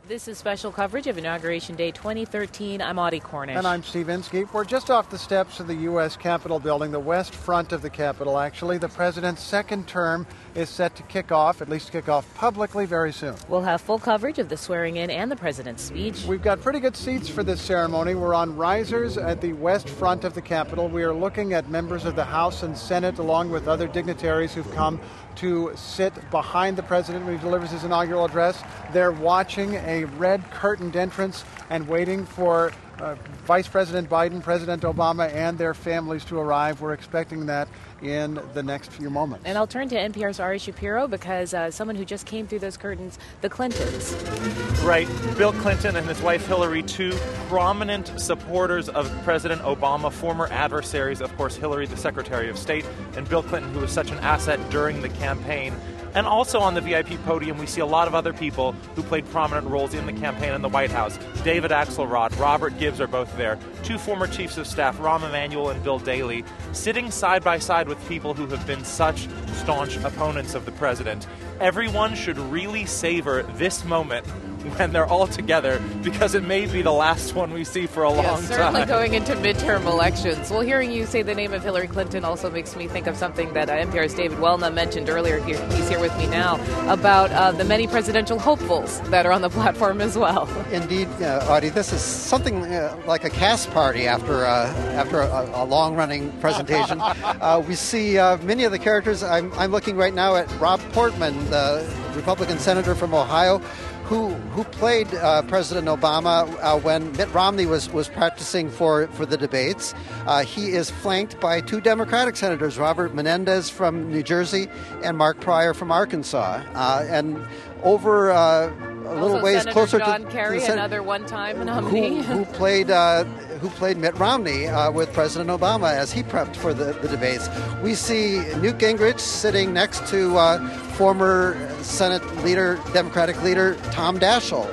This is special coverage of Inauguration Day 2013. I'm Audie Cornish. And I'm Steve Inskeep. We're just off the steps of the U.S. Capitol building, the west front of the Capitol, actually. The president's second term is set to kick off, at least kick off publicly, very soon. We'll have full coverage of the swearing-in and the president's speech. We've got pretty good seats for this ceremony. We're on risers at the west front of the Capitol. We are looking at members of the House and Senate, along with other dignitaries who've come to sit behind the president when he delivers his inaugural address. They're watching a red curtained entrance and waiting for Vice President Biden, President Obama, and their families to arrive. We're expecting that in the next few moments. And I'll turn to NPR's Ari Shapiro because someone who just came through those curtains, the Clintons. Right. Bill Clinton and his wife Hillary, two prominent supporters of President Obama, former adversaries, of course, Hillary, the Secretary of State, and Bill Clinton, who was such an asset during the campaign. And also on the VIP podium, we see a lot of other people who played prominent roles in the campaign in the White House. David Axelrod, Robert Gibbs are both there. Two former chiefs of staff, Rahm Emanuel and Bill Daley, sitting side by side with people who have been such staunch opponents of the president. Everyone should really savor this moment when they're all together, because it may be the last one we see for a long time. Certainly going into midterm elections. Well, hearing you say the name of Hillary Clinton also makes me think of something that NPR's David Welna mentioned earlier. He's here with me now about the many presidential hopefuls that are on the platform as well. Indeed, Audie, this is something like a cast party after a long-running presentation. We see many of the characters. I'm looking right now at Rob Portman, the Republican senator from Ohio, who played President Obama when Mitt Romney was practicing for the debates. He is flanked by two Democratic senators, Robert Menendez from New Jersey and Mark Pryor from Arkansas. And over a little also ways Senator closer John to Kerry, another one-time nominee, who played Mitt Romney with President Obama as he prepped for the debates. We see Newt Gingrich sitting next to former Senate leader, Democratic leader Tom Daschle.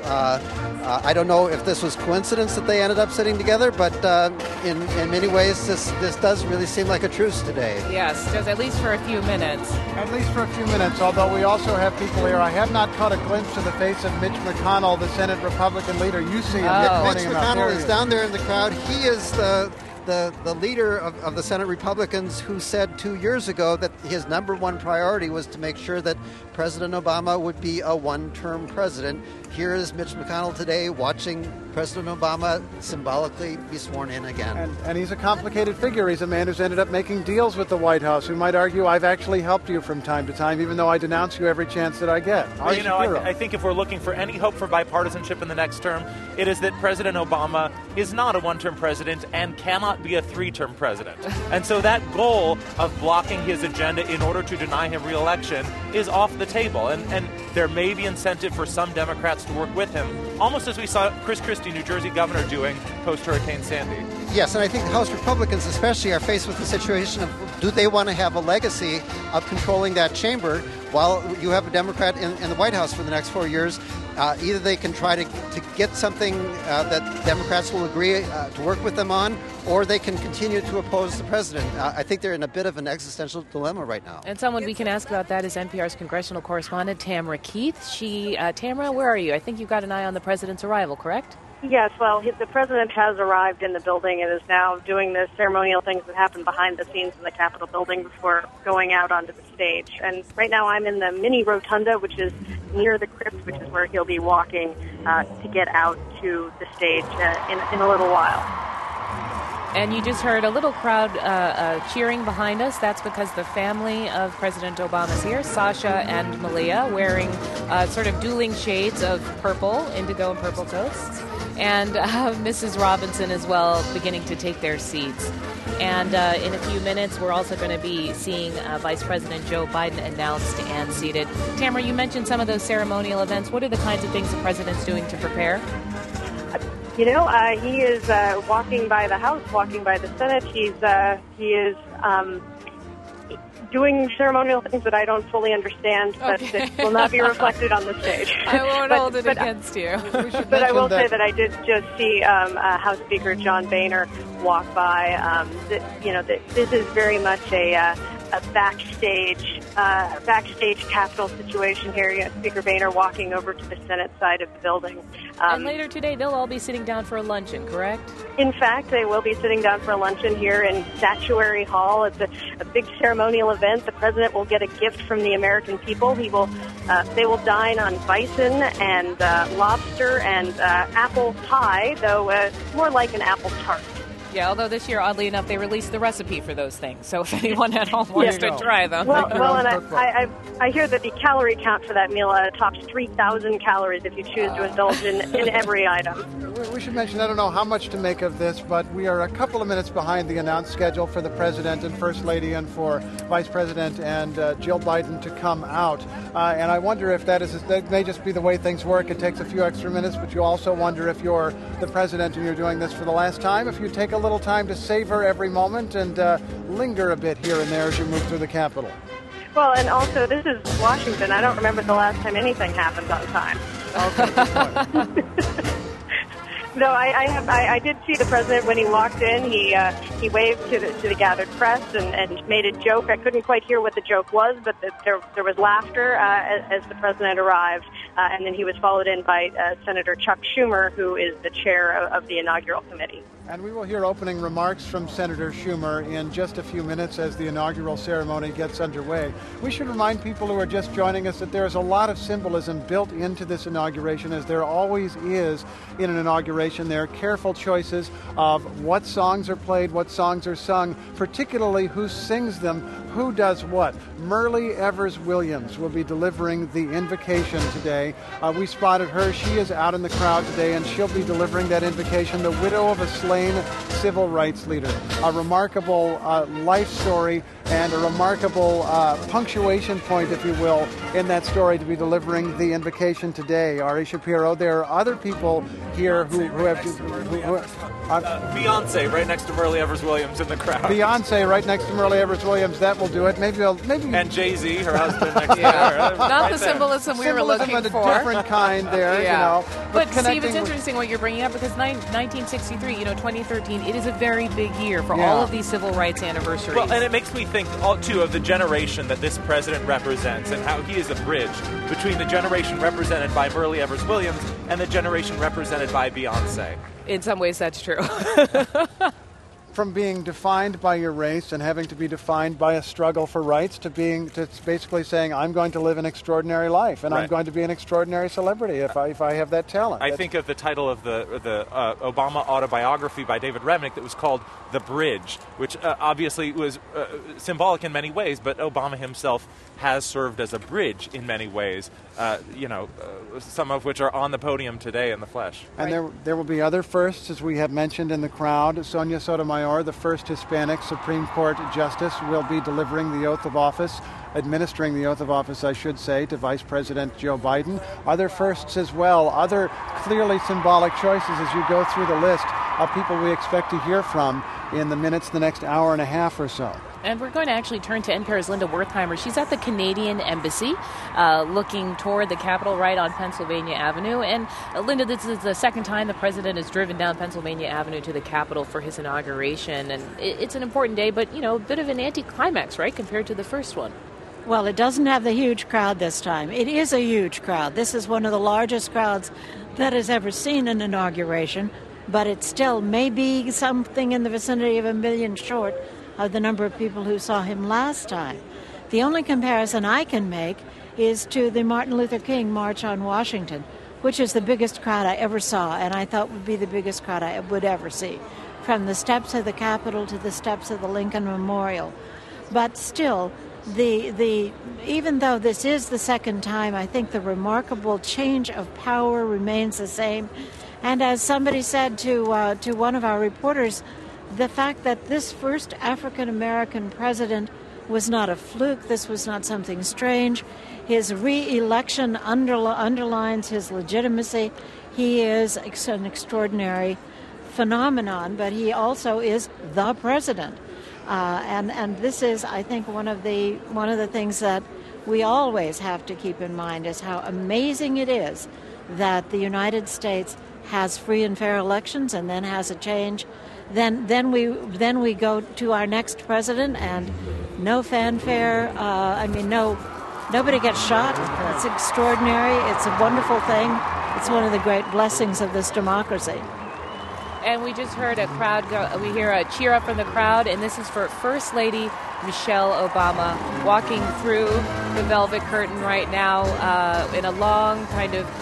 I don't know if this was coincidence that they ended up sitting together, but in many ways this does really seem like a truce today. Yes, just at least for a few minutes. At least for a few minutes, although we also have people here. I have not caught a glimpse of the face of Mitch McConnell, the Senate Republican leader. You see him. Mitch McConnell is down there in the crowd. He is the leader of the Senate Republicans who said 2 years ago that his number one priority was to make sure that President Obama would be a one-term president. Here is Mitch McConnell today watching President Obama symbolically be sworn in again. And he's a complicated figure. He's a man who's ended up making deals with the White House, who might argue I've actually helped you from time to time, even though I denounce you every chance that I get. Well, I think if we're looking for any hope for bipartisanship in the next term, it is that President Obama is not a one-term president and cannot be a three-term president. And so that goal of blocking his agenda in order to deny him re-election is off the table. And there may be incentive for some Democrats to work with him, almost as we saw Chris Christie, New Jersey governor, doing post-Hurricane Sandy. Yes, and I think House Republicans especially are faced with the situation of, do they want to have a legacy of controlling that chamber while you have a Democrat in the White House for the next 4 years? Either they can try to get something that Democrats will agree to work with them on, or they can continue to oppose the president. I think they're in a bit of an existential dilemma right now. And someone we can ask about that is NPR's congressional correspondent, Tamara Keith. Tamara, where are you? I think you've got an eye on the president's arrival, correct? Yes, well, the president has arrived in the building and is now doing the ceremonial things that happen behind the scenes in the Capitol building before going out onto the stage. And right now I'm in the mini rotunda, which is near the crypt, which is where he'll be walking to get out to the stage in a little while. And you just heard a little crowd cheering behind us. That's because the family of President Obama's here, Sasha and Malia, wearing sort of dueling shades of purple, indigo and purple coats. And Mrs. Robinson as well, beginning to take their seats. And in a few minutes, we're also going to be seeing Vice President Joe Biden announced and seated. Tamara, you mentioned some of those ceremonial events. What are the kinds of things the president's doing to prepare? You know, he is walking by the House, walking by the Senate. He is doing ceremonial things that I don't fully understand, but that will not be reflected on the stage. I won't hold it against you. But I will say that I did just see House Speaker John Boehner walk by. This is very much a backstage Capitol situation here. You have Speaker Boehner walking over to the Senate side of the building. And later today, they'll all be sitting down for a luncheon, correct? In fact, they will be sitting down for a luncheon here in Statuary Hall. It's a big ceremonial event. The president will get a gift from the American people. They will dine on bison and lobster and apple pie, though more like an apple tart. Yeah, although this year, oddly enough, they released the recipe for those things. So if anyone at home wants to try them. Well, and I hear that the calorie count for that meal tops 3,000 calories if you choose to indulge in every item. We should mention, I don't know how much to make of this, but we are a couple of minutes behind the announced schedule for the President and First Lady and for Vice President and Jill Biden to come out. And I wonder if that may just be the way things work. It takes a few extra minutes, but you also wonder if you're the President and you're doing this for the last time, if you take a little time to savor every moment and linger a bit here and there as you move through the Capitol. Well, and also, this is Washington. I don't remember the last time anything happened on time. Okay, good point. No, I did see the president when he walked in. He waved to the gathered press and made a joke. I couldn't quite hear what the joke was, but there was laughter as the president arrived. And then he was followed in by Senator Chuck Schumer, who is the chair of the inaugural committee. And we will hear opening remarks from Senator Schumer in just a few minutes as the inaugural ceremony gets underway. We should remind people who are just joining us that there is a lot of symbolism built into this inauguration, as there always is in an inauguration. There are careful choices of what songs are played, what songs are sung, particularly who sings them, who does what. Myrlie Evers Williams will be delivering the invocation today. We spotted her. She is out in the crowd today, and she'll be delivering that invocation, the widow of a slain civil rights leader. A remarkable life story and a remarkable punctuation point, if you will, in that story to be delivering the invocation today. Ari Shapiro, there are other people here who have... Beyonce right next to Myrlie Evers Williams in the crowd. Beyonce right next to Myrlie Evers Williams. That will do it. Maybe. And Jay-Z, her husband, next to her. Not the symbolism we were looking of a for. different kind there, Yeah. you know. But Steve, it's interesting what you're bringing up because 1963, 2013, it is a very big year for all of these civil rights anniversaries. Well, and it makes me think, too, of the generation that this president represents and how he is a bridge between the generation represented by Myrlie Evers Williams and the generation represented by Beyonce. In some ways, that's true. From being defined by your race and having to be defined by a struggle for rights to basically saying, I'm going to live an extraordinary life and I'm going to be an extraordinary celebrity if I have that talent. I think of the title of the Obama autobiography by David Remnick that was called The Bridge, which obviously was symbolic in many ways, but Obama himself has served as a bridge in many ways, some of which are on the podium today in the flesh. And there will be other firsts, as we have mentioned in the crowd. Sonia Sotomayor, the first Hispanic Supreme Court justice, will be delivering the oath of office, administering the oath of office, I should say, to Vice President Joe Biden. Other firsts as well, other clearly symbolic choices as you go through the list of people we expect to hear from in the next hour and a half or so. And we're going to actually turn to NPR's Linda Wertheimer. She's at the Canadian Embassy looking toward the Capitol right on Pennsylvania Avenue. And Linda, this is the second time the president has driven down Pennsylvania Avenue to the Capitol for his inauguration. And it's an important day, but, a bit of an anticlimax, right, compared to the first one. Well, it doesn't have the huge crowd this time. It is a huge crowd. This is one of the largest crowds that has ever seen an inauguration, but it still may be something in the vicinity of 1 million short of the number of people who saw him last time. The only comparison I can make is to the Martin Luther King March on Washington, which is the biggest crowd I ever saw, and I thought would be the biggest crowd I would ever see, from the steps of the Capitol to the steps of the Lincoln Memorial. But still, even though this is the second time, I think the remarkable change of power remains the same. And as somebody said to one of our reporters, the fact that this first African-American president was not a fluke, this was not something strange. His re-election underlines his legitimacy. He is an extraordinary phenomenon, but he also is the president. And this is, I think, one of the things that we always have to keep in mind is how amazing it is that the United States has free and fair elections and then has a change, then we go to our next president and no fanfare. Nobody gets shot. It's extraordinary. It's a wonderful thing. It's one of the great blessings of this democracy. And we just heard we hear a cheer up from the crowd, and this is for First Lady Michelle Obama walking through the velvet curtain right now in a long kind of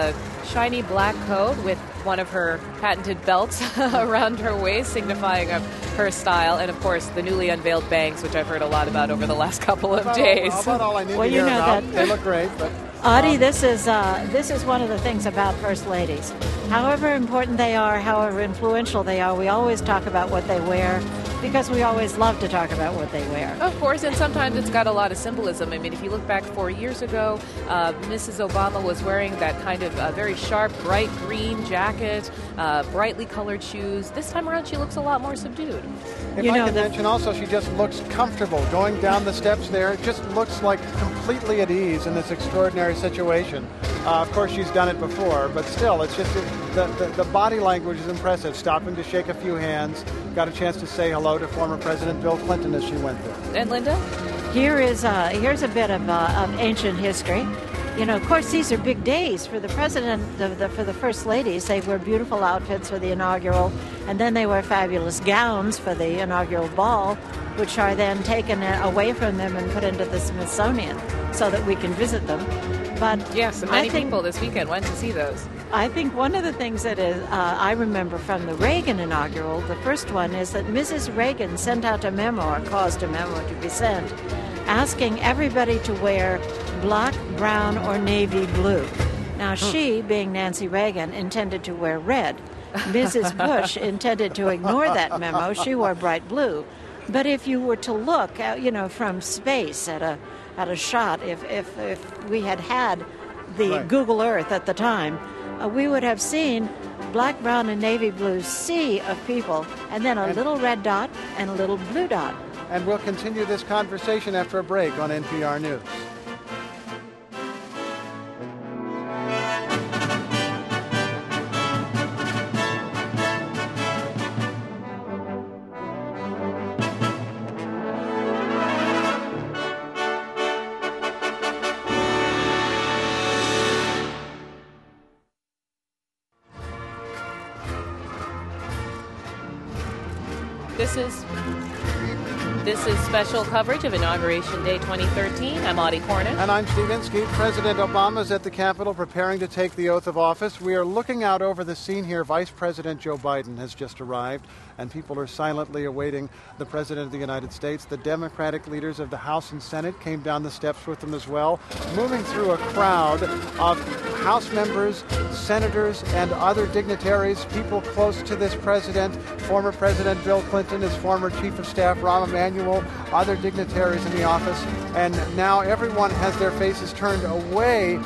shiny black coat with one of her patented belts around her waist, signifying of her style, and of course the newly unveiled bangs, which I've heard a lot about over the last couple of days. About all I need to hear about. They look great, but Audie, this is one of the things about First Ladies. However important they are, however influential they are, we always talk about what they wear because we always love to talk about what they wear. Of course, and sometimes it's got a lot of symbolism. I mean, if you look back 4 years ago, Mrs. Obama was wearing that kind of very sharp, bright green jacket, brightly colored shoes. This time around, she looks a lot more subdued. If I can mention also, she just looks comfortable going down the steps there. It just looks like completely at ease in this extraordinary situation. Of course, she's done it before, but still, it's just the body language is impressive. Stopping to shake a few hands, got a chance to say hello to former President Bill Clinton as she went there. And Linda? Here's a bit of ancient history. You know, of course, these are big days for the president, for the first ladies. They wear beautiful outfits for the inaugural, and then they wear fabulous gowns for the inaugural ball, which are then taken away from them and put into the Smithsonian so that we can visit them. But yes, many people this weekend went to see those. I think one of the things that I remember from the Reagan inaugural, the first one, is that Mrs. Reagan sent out a memo, or caused a memo to be sent, asking everybody to wear black, brown, or navy blue. Now, she, being Nancy Reagan, intended to wear red. Mrs. Bush intended to ignore that memo. She wore bright blue. But if you were to look, from space at a shot, if we had the Google Earth at the time, we would have seen black, brown, and navy blue sea of people, and then a little red dot and a little blue dot. And we'll continue this conversation after a break on NPR News. This is special coverage of Inauguration Day 2013. I'm Audie Cornish. And I'm Steve Inskeep. President Obama is at the Capitol preparing to take the oath of office. We are looking out over the scene here. Vice President Joe Biden has just arrived, and people are silently awaiting the President of the United States. The Democratic leaders of the House and Senate came down the steps with them as well, moving through a crowd of House members, senators, and other dignitaries, people close to this president. Former President Bill Clinton, his former Chief of Staff Rahm Emanuel, other dignitaries in the office, and now everyone has their faces turned away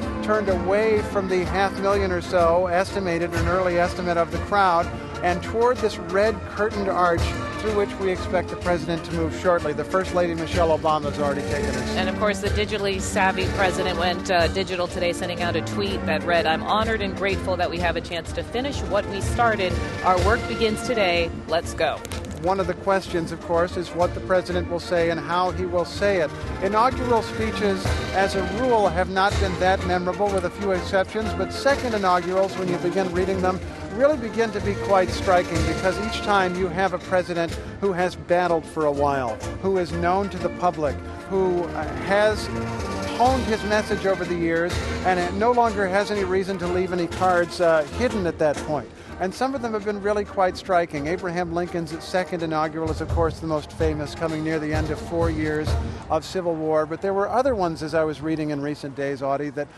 from the 500,000 or so estimated, an early estimate of the crowd, and toward this red curtained arch through which we expect the president to move shortly. The First Lady Michelle Obama has already taken her seat. And of course, the digitally savvy president went digital today, sending out a tweet that read, "I'm honored and grateful that we have a chance to finish what we started. Our work begins today. Let's go." One of the questions, of course, is what the president will say and how he will say it. Inaugural speeches, as a rule, have not been that memorable, with a few exceptions, but second inaugurals, when you begin reading them, really begin to be quite striking, because each time you have a president who has battled for a while, who is known to the public, who has honed his message over the years, and no longer has any reason to leave any cards hidden at that point. And some of them have been really quite striking. Abraham Lincoln's second inaugural is, of course, the most famous, coming near the end of 4 years of Civil War. But there were other ones, as I was reading in recent days, Audie, that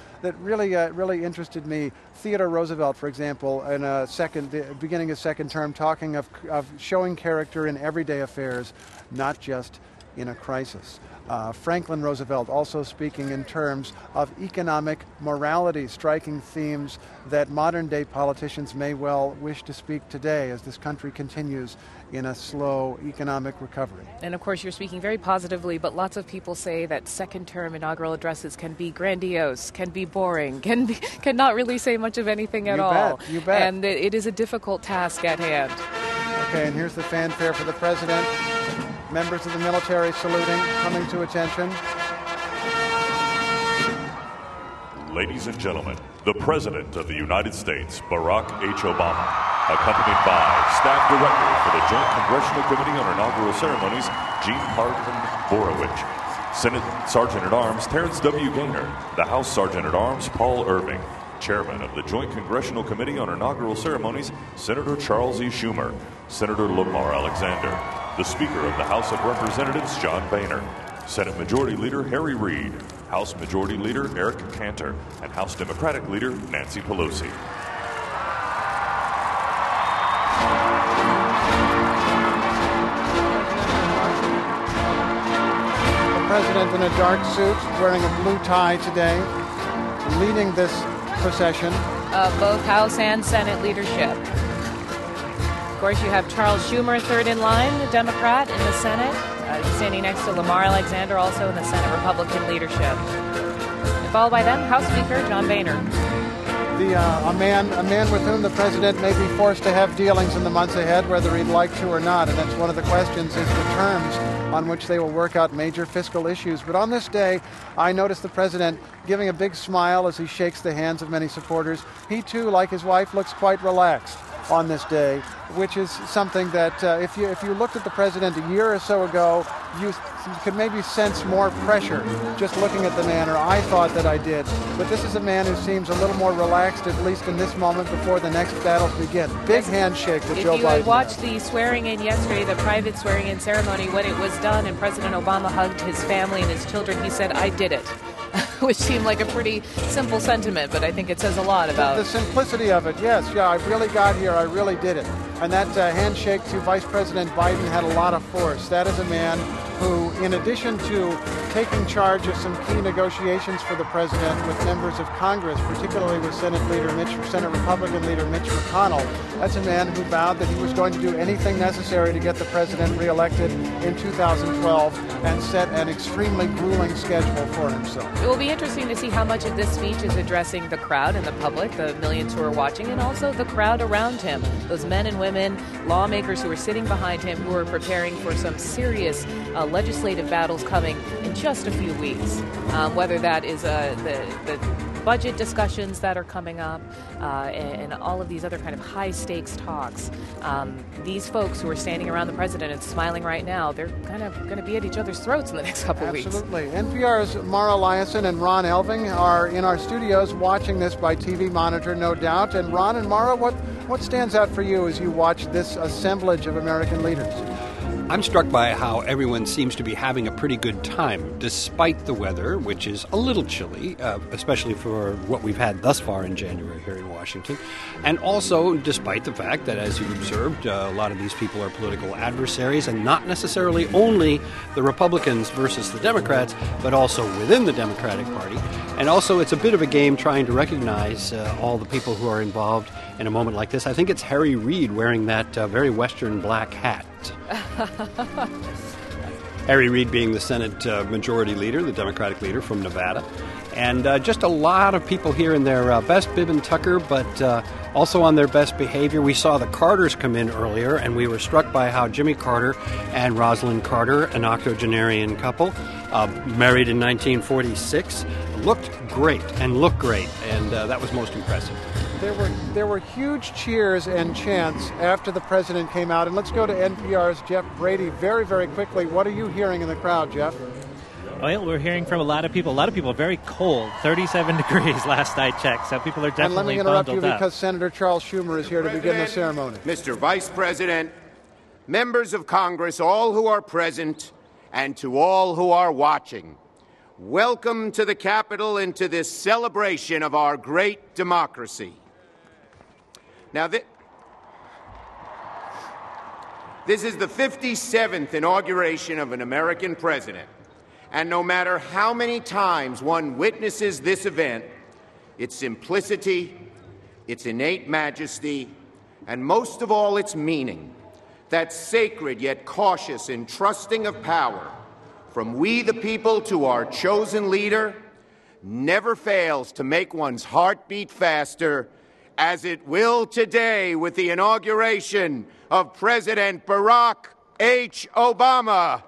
really interested me. Theodore Roosevelt, for example, in beginning his second term, talking of showing character in everyday affairs, not just in a crisis. Franklin Roosevelt also speaking in terms of economic morality, striking themes that modern-day politicians may well wish to speak today as this country continues in a slow economic recovery. And of course, you're speaking very positively, but lots of people say that second-term inaugural addresses can be grandiose, can be boring, cannot really say much of anything at all. You bet. And it is a difficult task at hand. Okay, and here's the fanfare for the president. Members of the military saluting, coming to attention. Ladies and gentlemen, the President of the United States, Barack H. Obama, accompanied by Staff Director for the Joint Congressional Committee on Inaugural Ceremonies, Gene Parkin Borowich, Senate Sergeant-at-Arms Terrence W. Gaynor, the House Sergeant-at-Arms Paul Irving, Chairman of the Joint Congressional Committee on Inaugural Ceremonies, Senator Charles E. Schumer, Senator Lamar Alexander, the Speaker of the House of Representatives, John Boehner, Senate Majority Leader Harry Reid, House Majority Leader Eric Cantor, and House Democratic Leader Nancy Pelosi. The President in a dark suit, wearing a blue tie today, leading this procession. Of both House and Senate leadership. Of course, you have Charles Schumer third in line, the Democrat in the Senate. He's standing next to Lamar Alexander, also in the Senate Republican leadership. And followed by them, House Speaker John Boehner. A man with whom the president may be forced to have dealings in the months ahead, whether he'd like to or not. And that's one of the questions, is the terms on which they will work out major fiscal issues. But on this day, I noticed the president giving a big smile as he shakes the hands of many supporters. He, too, like his wife, looks quite relaxed on this day, which is something that if you looked at the president a year or so ago, you could maybe sense more pressure just looking at the man, or I thought that I did. But this is a man who seems a little more relaxed, at least in this moment, before the next battles begin. Big handshake with Joe Biden. If you had watched the swearing-in yesterday, the private swearing-in ceremony, when it was done and President Obama hugged his family and his children, he said, "I did it," which seemed like a pretty simple sentiment, but I think it says a lot about the simplicity of it. Yes, yeah, I really got here. I really did it. And that handshake to Vice President Biden had a lot of force. That is a man who, in addition to taking charge of some key negotiations for the president with members of Congress, particularly with Senate Republican leader Mitch McConnell, that's a man who vowed that he was going to do anything necessary to get the president reelected in 2012 and set an extremely grueling schedule for himself. It will be interesting to see how much of this speech is addressing the crowd and the public, the millions who are watching, and also the crowd around him, those men and women, lawmakers who are sitting behind him, who are preparing for some serious legislative battles coming in just a few weeks. Whether that is the budget discussions that are coming up and all of these other kind of high-stakes talks. These folks who are standing around the president and smiling right now, they're kind of going to be at each other's throats in the next couple of weeks. Absolutely. NPR's Mara Liasson and Ron Elving are in our studios watching this by TV monitor, no doubt. And Ron and Mara, what stands out for you as you watch this assemblage of American leaders? I'm struck by how everyone seems to be having a pretty good time, despite the weather, which is a little chilly, especially for what we've had thus far in January here in Washington. And also, despite the fact that, as you observed, a lot of these people are political adversaries, and not necessarily only the Republicans versus the Democrats, but also within the Democratic Party. And also, it's a bit of a game trying to recognize all the people who are involved in a moment like this. I think it's Harry Reid wearing that very Western black hat. Harry Reid being the Senate Majority Leader, the Democratic leader from Nevada. And just a lot of people here in their best bib and tucker, but also on their best behavior. We saw the Carters come in earlier, and we were struck by how Jimmy Carter and Rosalind Carter, an octogenarian couple, married in 1946, looked great, and that was most impressive. There were huge cheers and chants after the president came out. And let's go to NPR's Jeff Brady very, very quickly. What are you hearing in the crowd, Jeff? Well, we're hearing from a lot of people. A lot of people are very cold, 37 degrees last I checked. So people are definitely And let me interrupt you because Senator Charles Schumer is here to begin the ceremony. Mr. Vice President, members of Congress, all who are present, and to all who are watching, welcome to the Capitol and to this celebration of our great democracy. Now, this is the 57th inauguration of an American president, And no matter how many times one witnesses this event, its simplicity, its innate majesty, and most of all its meaning, that sacred yet cautious entrusting of power from we the people to our chosen leader, never fails to make one's heart beat faster, as it will today with the inauguration of President Barack H. Obama.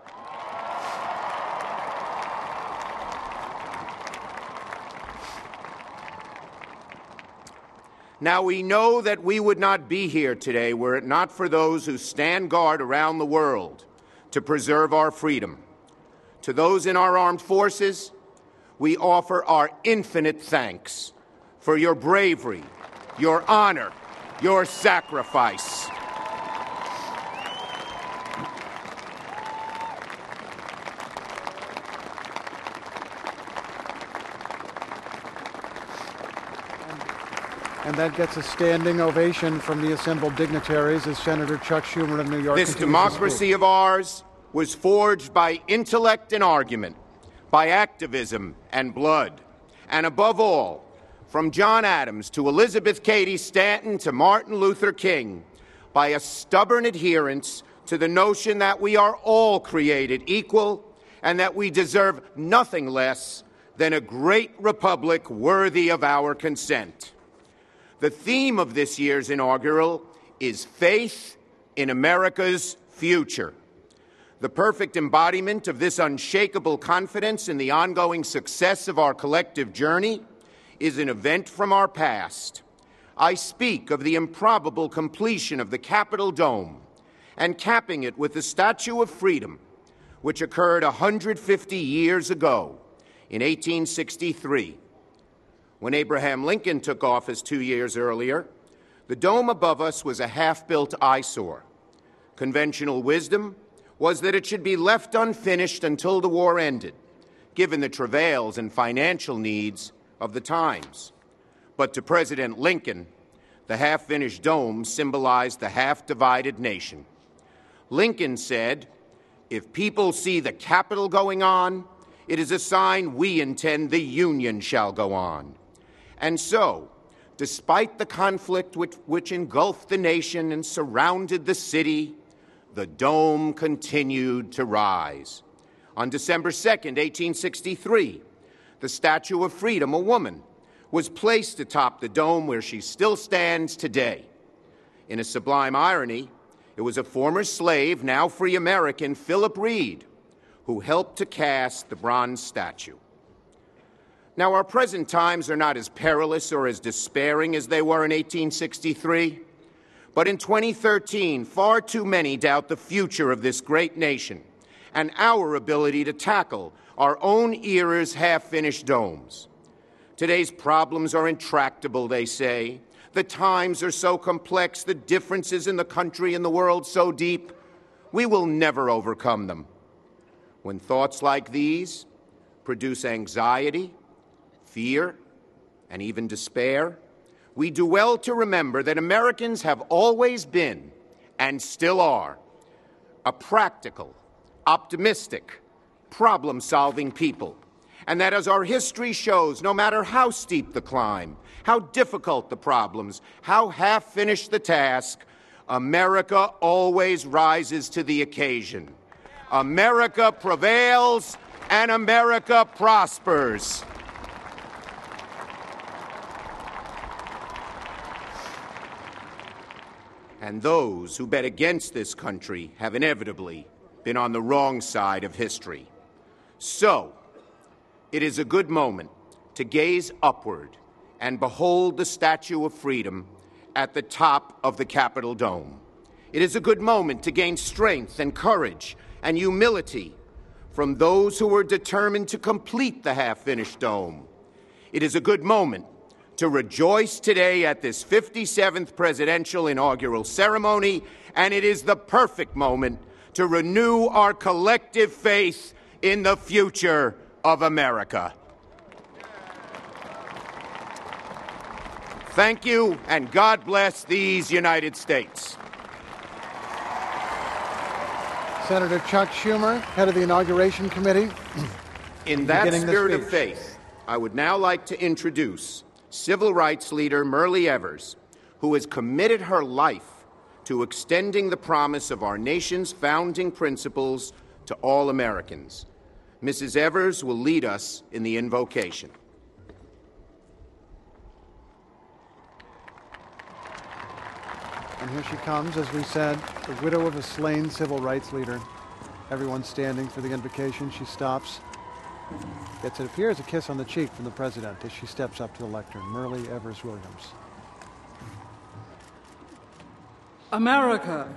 Now, we know that we would not be here today were it not for those who stand guard around the world to preserve our freedom. To those in our armed forces, we offer our infinite thanks for your bravery, your honor, your sacrifice. And that gets a standing ovation from the assembled dignitaries as Senator Chuck Schumer of New York This continues to speak. democracy of ours was forged by intellect and argument, by activism and blood, and above all, from John Adams to Elizabeth Cady Stanton to Martin Luther King, by a stubborn adherence to the notion that we are all created equal and that we deserve nothing less than a great republic worthy of our consent. The theme of this year's inaugural is faith in America's future. The perfect embodiment of this unshakable confidence in the ongoing success of our collective journey is an event from our past. I speak of the improbable completion of the Capitol Dome and capping it with the Statue of Freedom, which occurred 150 years ago in 1863. When Abraham Lincoln took office 2 years earlier, the dome above us was a half-built eyesore. Conventional wisdom was that it should be left unfinished until the war ended, given the travails and financial needs of the times. But to President Lincoln, the half-finished dome symbolized the half-divided nation. Lincoln said, "If people see the Capitol going on, it is a sign we intend the Union shall go on." And so, despite the conflict which engulfed the nation and surrounded the city, the dome continued to rise. On December 2nd, 1863, the Statue of Freedom, a woman, was placed atop the dome where she still stands today. In a sublime irony, it was a former slave, now free American, Philip Reed, who helped to cast the bronze statue. Now, our present times are not as perilous or as despairing as they were in 1863, but in 2013, far too many doubt the future of this great nation and our ability to tackle our own era's half-finished domes. Today's problems are intractable, they say. The times are so complex, the differences in the country and the world so deep, we will never overcome them. When thoughts like these produce anxiety, fear, and even despair, we do well to remember that Americans have always been, and still are, a practical, optimistic, problem-solving people, and that as our history shows, no matter how steep the climb, how difficult the problems, how half-finished the task, America always rises to the occasion. America prevails, and America prospers. And those who bet against this country have inevitably been on the wrong side of history. So, it is a good moment to gaze upward and behold the Statue of Freedom at the top of the Capitol Dome. It is a good moment to gain strength and courage and humility from those who were determined to complete the half-finished dome. It is a good moment to rejoice today at this 57th presidential inaugural ceremony, and it is the perfect moment to renew our collective faith in the future of America. Thank you, and God bless these United States. Senator Chuck Schumer, head of the Inauguration Committee. In that spirit of faith, I would now like to introduce civil rights leader Myrlie Evers, who has committed her life to extending the promise of our nation's founding principles to all Americans. Mrs. Evers will lead us in the invocation. And here she comes, as we said, the widow of a slain civil rights leader. Everyone standing for the invocation. She stops, gets, it appears, a kiss on the cheek from the president as she steps up to the lectern. Myrlie Evers Williams. America,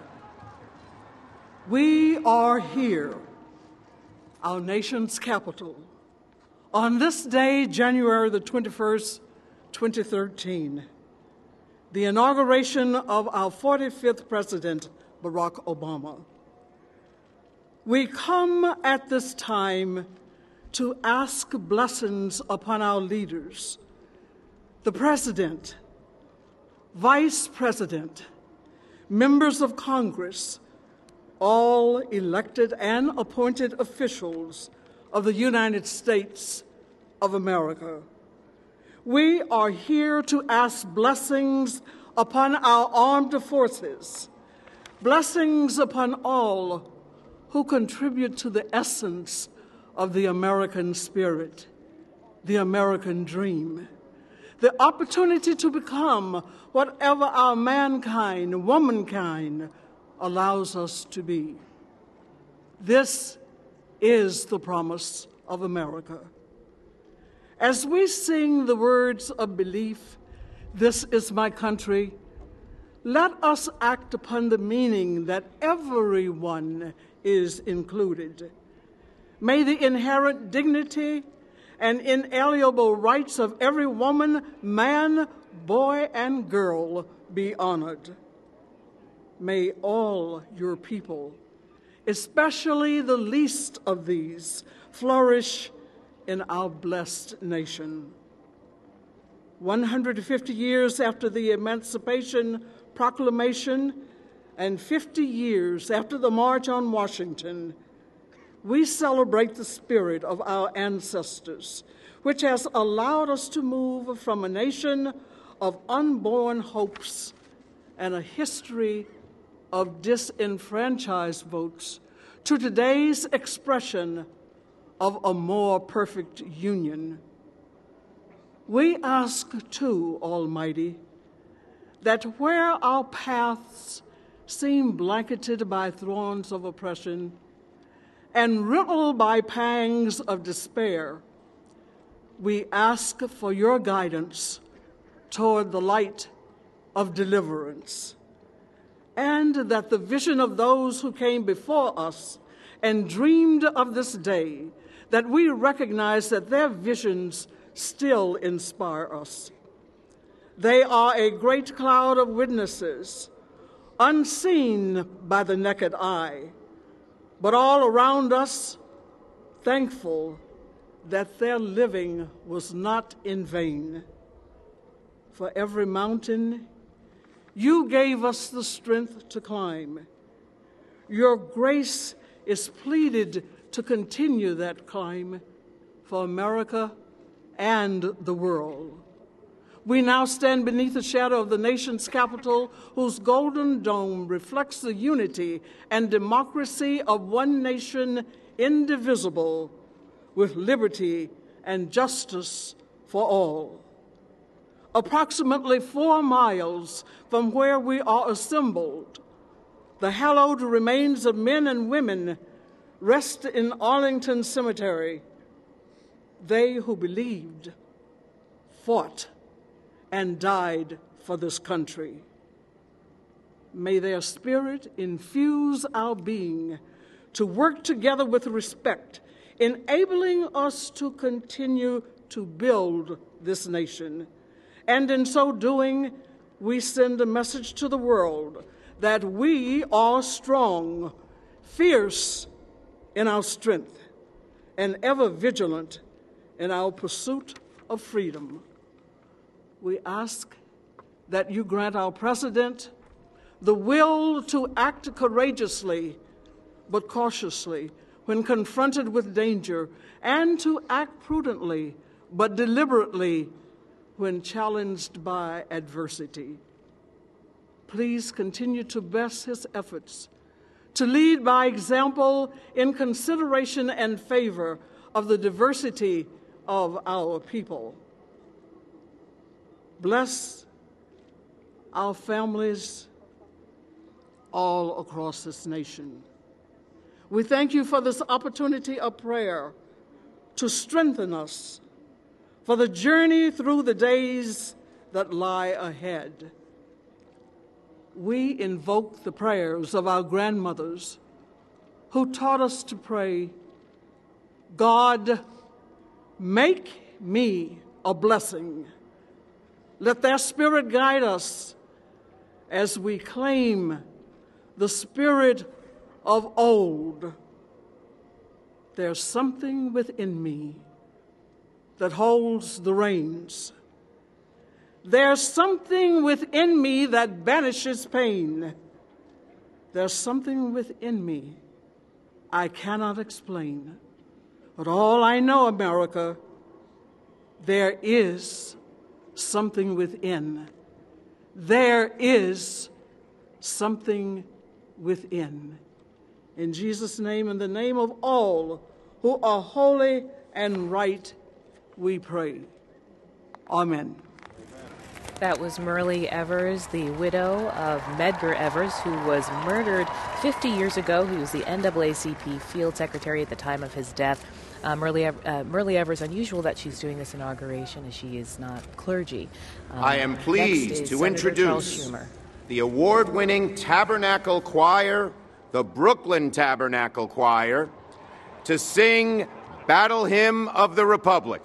we are here, our nation's capital, on this day, January the 21st, 2013, the inauguration of our 45th President, Barack Obama. We come at this time to ask blessings upon our leaders, the President, Vice President, members of Congress, all elected and appointed officials of the United States of America. We are here to ask blessings upon our armed forces, blessings upon all who contribute to the essence of the American spirit, the American dream, the opportunity to become whatever our mankind, womankind, allows us to be. This is the promise of America. As we sing the words of belief, "This is my country," let us act upon the meaning that everyone is included. May the inherent dignity and inalienable rights of every woman, man, boy, and girl be honored. May all your people, especially the least of these, flourish in our blessed nation. 150 years after the Emancipation Proclamation and 50 years after the March on Washington, we celebrate the spirit of our ancestors, which has allowed us to move from a nation of unborn hopes and a history of disenfranchised votes to today's expression of a more perfect union. We ask, too, Almighty, that where our paths seem blanketed by thorns of oppression and riddled by pangs of despair, we ask for your guidance toward the light of deliverance, and that the vision of those who came before us and dreamed of this day, that we recognize that their visions still inspire us. They are a great cloud of witnesses, unseen by the naked eye, but all around us, thankful that their living was not in vain. For every mountain, you gave us the strength to climb. Your grace is pleaded to continue that climb for America and the world. We now stand beneath the shadow of the nation's capital, whose golden dome reflects the unity and democracy of one nation, indivisible, with liberty and justice for all. Approximately 4 miles from where we are assembled, the hallowed remains of men and women rest in Arlington Cemetery. They who believed, fought, and died for this country. May their spirit infuse our being to work together with respect, enabling us to continue to build this nation. And in so doing, we send a message to the world that we are strong, fierce in our strength, and ever vigilant in our pursuit of freedom. We ask that you grant our president the will to act courageously but cautiously when confronted with danger, and to act prudently but deliberately when challenged by adversity. Please continue to bless his efforts to lead by example in consideration and favor of the diversity of our people. Bless our families all across this nation. We thank you for this opportunity of prayer to strengthen us for the journey through the days that lie ahead. We invoke the prayers of our grandmothers who taught us to pray, God, make me a blessing. Let their spirit guide us as we claim the spirit of old. There's something within me that holds the reins. There's something within me that banishes pain. There's something within me I cannot explain. But all I know, America, there is something within. There is something within. In Jesus' name, in the name of all who are holy and right, we pray. Amen. That was Myrlie Evers, the widow of Medgar Evers, who was murdered 50 years ago. He was the NAACP field secretary at the time of his death. Myrlie Evers, unusual that she's doing this inauguration as she is not clergy. I am pleased to introduce the award-winning Tabernacle Choir, the Brooklyn Tabernacle Choir, to sing Battle Hymn of the Republic.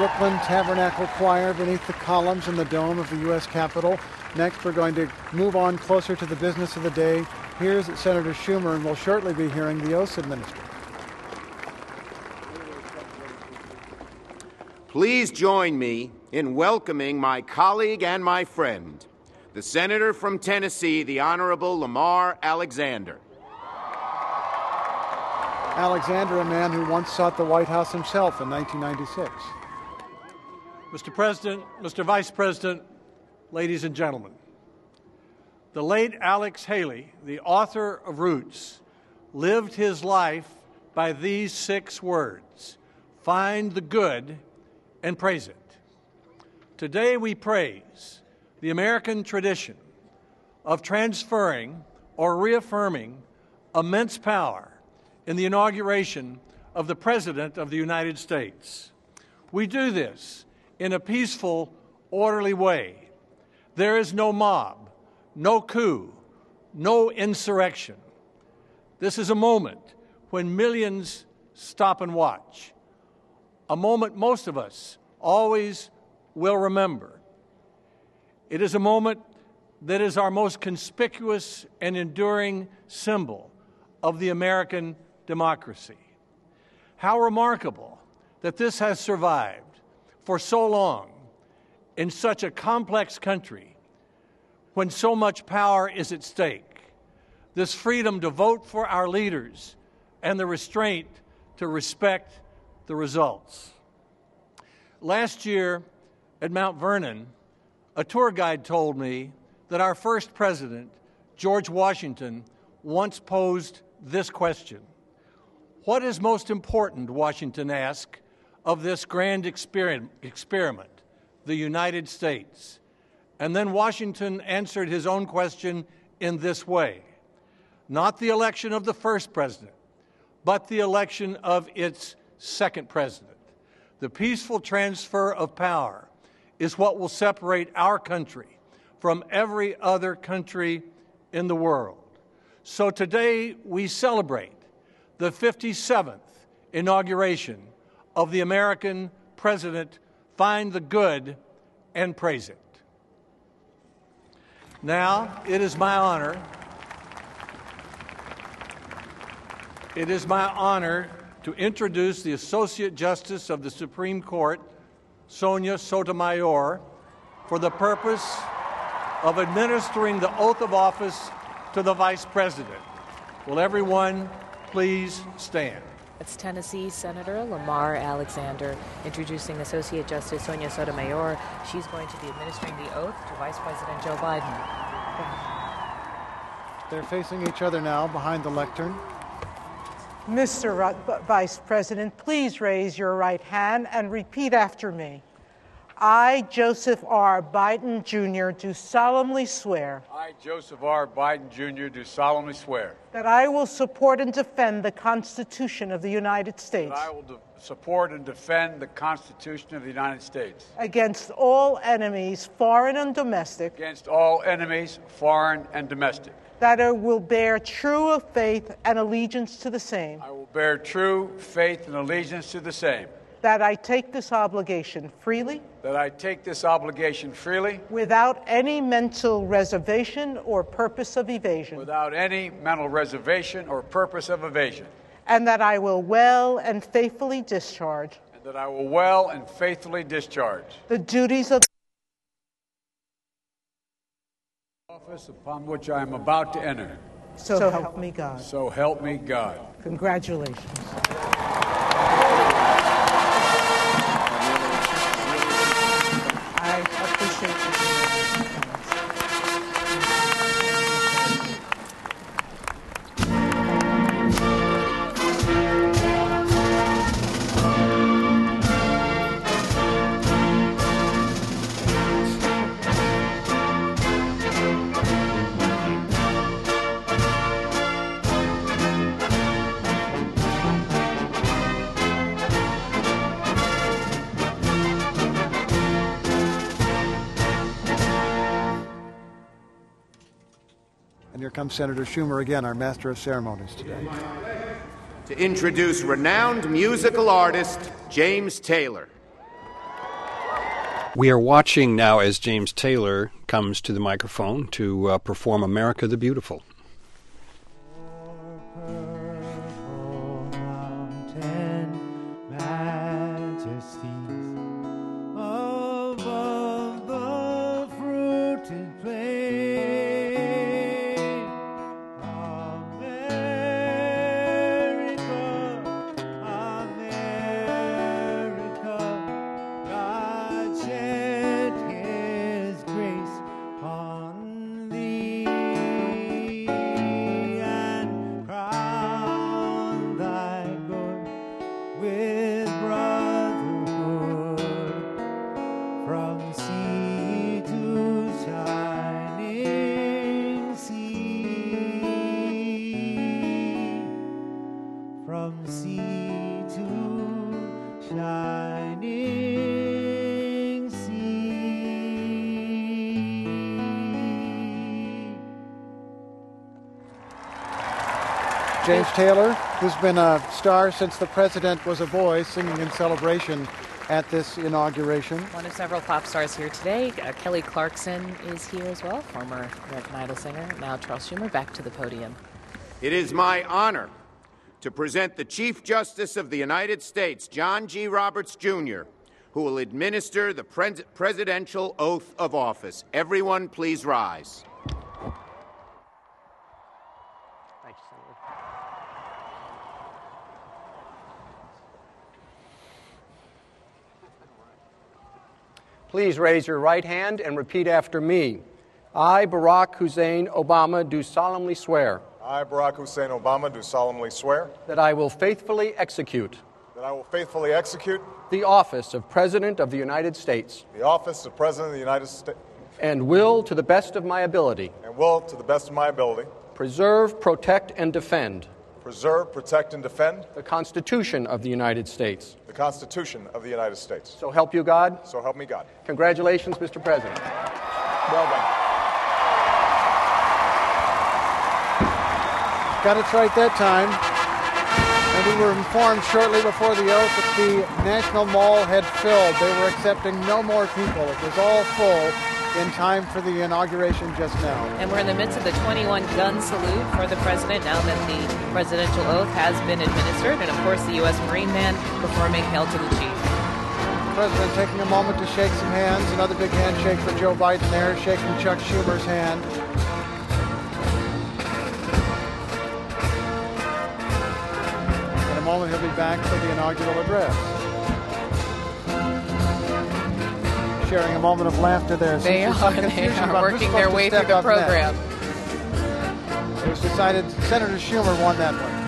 Brooklyn Tabernacle Choir beneath the columns in the dome of the U.S. Capitol. Next, we're going to move on closer to the business of the day. Here's Senator Schumer, and we'll shortly be hearing the oaths administered. Please join me in welcoming my colleague and my friend, the Senator from Tennessee, the Honorable Lamar Alexander. Alexander, a man who once sought the White House himself in 1996. Mr. President, Mr. Vice President, ladies and gentlemen, the late Alex Haley, the author of Roots, lived his life by these 6 words: find the good and praise it. Today we praise the American tradition of transferring or reaffirming immense power in the inauguration of the President of the United States. We do this in a peaceful, orderly way. There is no mob, no coup, no insurrection. This is a moment when millions stop and watch, a moment most of us always will remember. It is a moment that is our most conspicuous and enduring symbol of the American democracy. How remarkable that this has survived for so long in such a complex country when so much power is at stake. This freedom to vote for our leaders and the restraint to respect the results. Last year at Mount Vernon, a tour guide told me that our first president, George Washington, once posed this question: what is most important, Washington asked, of this grand experiment, the United States? And then Washington answered his own question in this way: not the election of the first president, but the election of its second president. The peaceful transfer of power is what will separate our country from every other country in the world. So today we celebrate the 57th inauguration of the American president. Find the good and praise it. Now, it is my honor to introduce the Associate Justice of the Supreme Court, Sonia Sotomayor, for the purpose of administering the oath of office to the Vice President. Will everyone please stand? It's Tennessee Senator Lamar Alexander introducing Associate Justice Sonia Sotomayor. She's going to be administering the oath to Vice President Joe Biden. They're facing each other now behind the lectern. Mr. Vice President, please raise your right hand and repeat after me. I, Joseph R. Biden, Jr., do solemnly swear. I, Joseph R. Biden, Jr., do solemnly swear. That I will support and defend the Constitution of the United States. That I will support and defend the Constitution of the United States. Against all enemies, foreign and domestic. Against all enemies, foreign and domestic. That I will bear true faith and allegiance to the same. I will bear true faith and allegiance to the same. That I take this obligation freely. That I take this obligation freely. Without any mental reservation or purpose of evasion. Without any mental reservation or purpose of evasion. And that I will well and faithfully discharge. And that I will well and faithfully discharge. The duties of office upon which I am about to enter. So help me God. So help me God. Congratulations. I appreciate you. And here comes Senator Schumer again, our master of ceremonies today. To introduce renowned musical artist James Taylor. We are watching now as James Taylor comes to the microphone to perform America the Beautiful. James Taylor, who's been a star since the president was a boy, singing in celebration at this inauguration. One of several pop stars here today. Kelly Clarkson is here as well, former American Idol singer. Now Charles Schumer back to the podium. It is my honor to present the Chief Justice of the United States, John G. Roberts, Jr., who will administer the presidential oath of office. Everyone, please rise. Please raise your right hand and repeat after me. I, Barack Hussein Obama, do solemnly swear. I, Barack Hussein Obama, do solemnly swear. That I will faithfully execute. That I will faithfully execute. The office of President of the United States. The office of President of the United States. And will, to the best of my ability. And will, to the best of my ability. Preserve, protect, and defend. Preserve, protect, and defend. The Constitution of the United States. The Constitution of the United States. So help you God. So help me God. Congratulations, Mr. President. Well done. Got it right that time. And we were informed shortly before the oath that the National Mall had filled. They were accepting no more people. It was all full in time for the inauguration just now. And we're in the midst of the 21-gun salute for the president now that the presidential oath has been administered. And, of course, the U.S. Marine man performing Hail to the Chief. The president taking a moment to shake some hands. Another big handshake for Joe Biden there, shaking Chuck Schumer's hand. In a moment, he'll be back for the inaugural address. Sharing a moment of laughter there. They are working their way through the program. It was decided Senator Schumer won that one.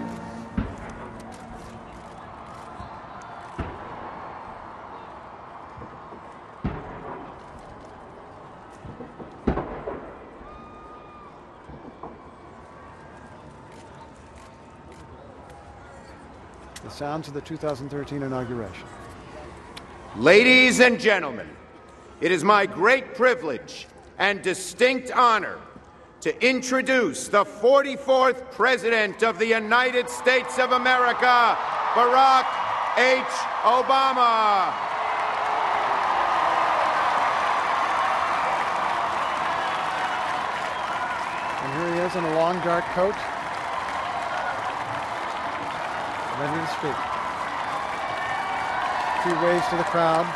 The sounds of the 2013 inauguration. Ladies and gentlemen, it is my great privilege and distinct honor to introduce the 44th President of the United States of America, Barack H. Obama. And here he is in a long, dark coat, ready to speak. A few waves to the crowd.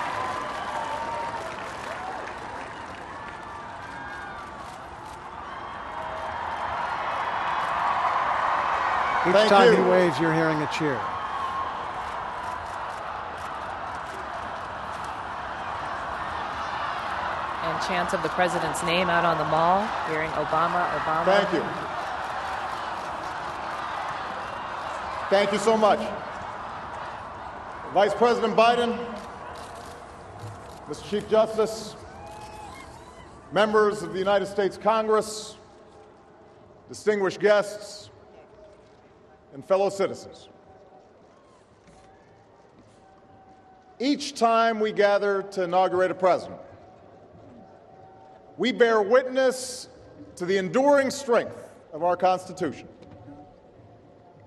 Each time he waves, you're hearing a cheer. And chants of the president's name out on the mall, hearing Obama, Obama. Thank you. Thank you so much. Vice President Biden, Mr. Chief Justice, members of the United States Congress, distinguished guests, and fellow citizens. Each time we gather to inaugurate a president, we bear witness to the enduring strength of our Constitution.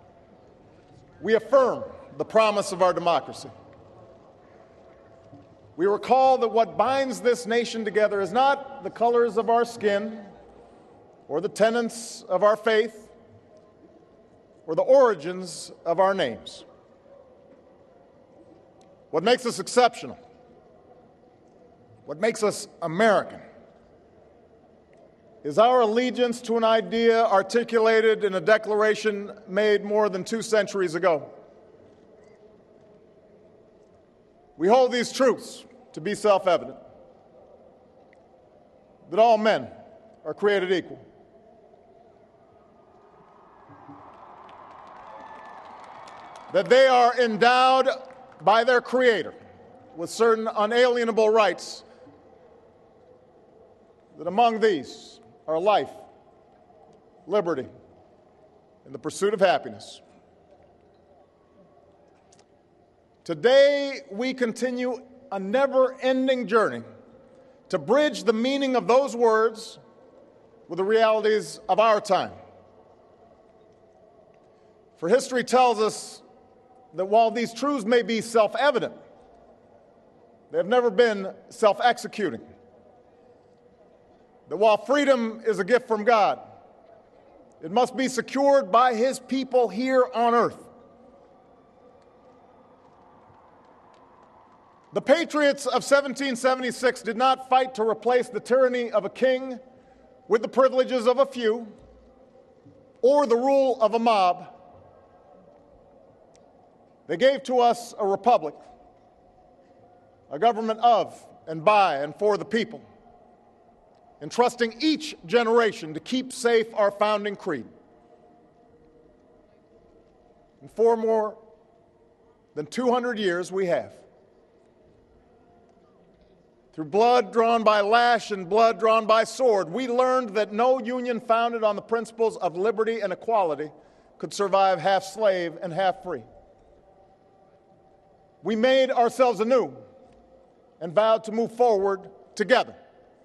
We affirm the promise of our democracy. we recall that what binds this nation together is not the colors of our skin or the tenets of our faith or the origins of our names. What makes us exceptional, what makes us American, is our allegiance to an idea articulated in a declaration made more than 2 centuries ago. We hold these truths to be self-evident, that all men are created equal, that they are endowed by their Creator with certain unalienable rights, that among these are life, liberty, and the pursuit of happiness. Today, we continue a never-ending journey to bridge the meaning of those words with the realities of our time. For history tells us that while these truths may be self-evident, they have never been self-executing. That while freedom is a gift from God, it must be secured by His people here on earth. The patriots of 1776 did not fight to replace the tyranny of a king with the privileges of a few or the rule of a mob. They gave to us a republic, a government of and by and for the people, entrusting each generation to keep safe our founding creed. And for more than 200 years we have. Through blood drawn by lash and blood drawn by sword, we learned that no union founded on the principles of liberty and equality could survive half slave and half free. We made ourselves anew and vowed to move forward together.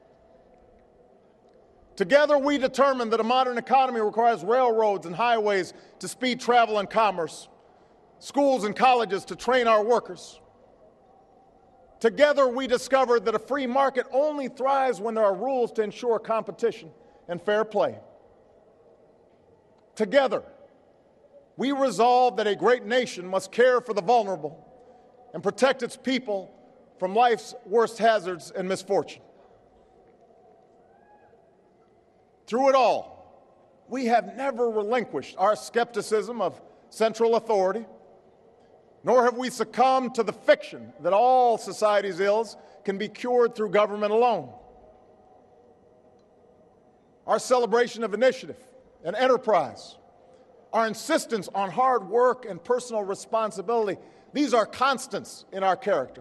Together, we determined that a modern economy requires railroads and highways to speed travel and commerce, schools and colleges to train our workers. Together, we discovered that a free market only thrives when there are rules to ensure competition and fair play. Together, we resolved that a great nation must care for the vulnerable and protect its people from life's worst hazards and misfortune. Through it all, we have never relinquished our skepticism of central authority, nor have we succumbed to the fiction that all society's ills can be cured through government alone. Our celebration of initiative and enterprise, our insistence on hard work and personal responsibility, these are constants in our character.